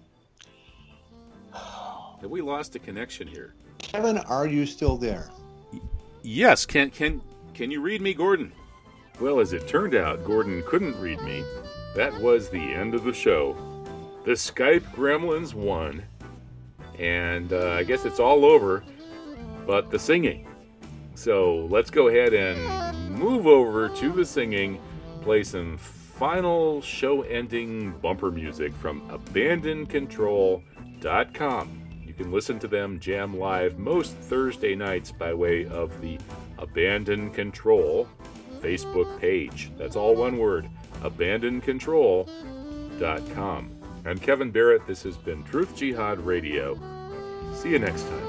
Speaker 1: Have we lost a connection here?
Speaker 3: Kevin, are you still there?
Speaker 1: Yes. Can can can you read me, Gordon? Well, as it turned out, Gordon couldn't read me. That was the end of the show. The Skype Gremlins won, and uh, I guess it's all over. But the singing. So let's go ahead and move over to the singing. Play some final show-ending bumper music from abandon control dot com. You can listen to them jam live most Thursday nights by way of the Abandon Control Facebook page. That's all one word, abandon control dot com. I'm Kevin Barrett. This has been Truth Jihad Radio. See you next time.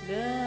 Speaker 4: The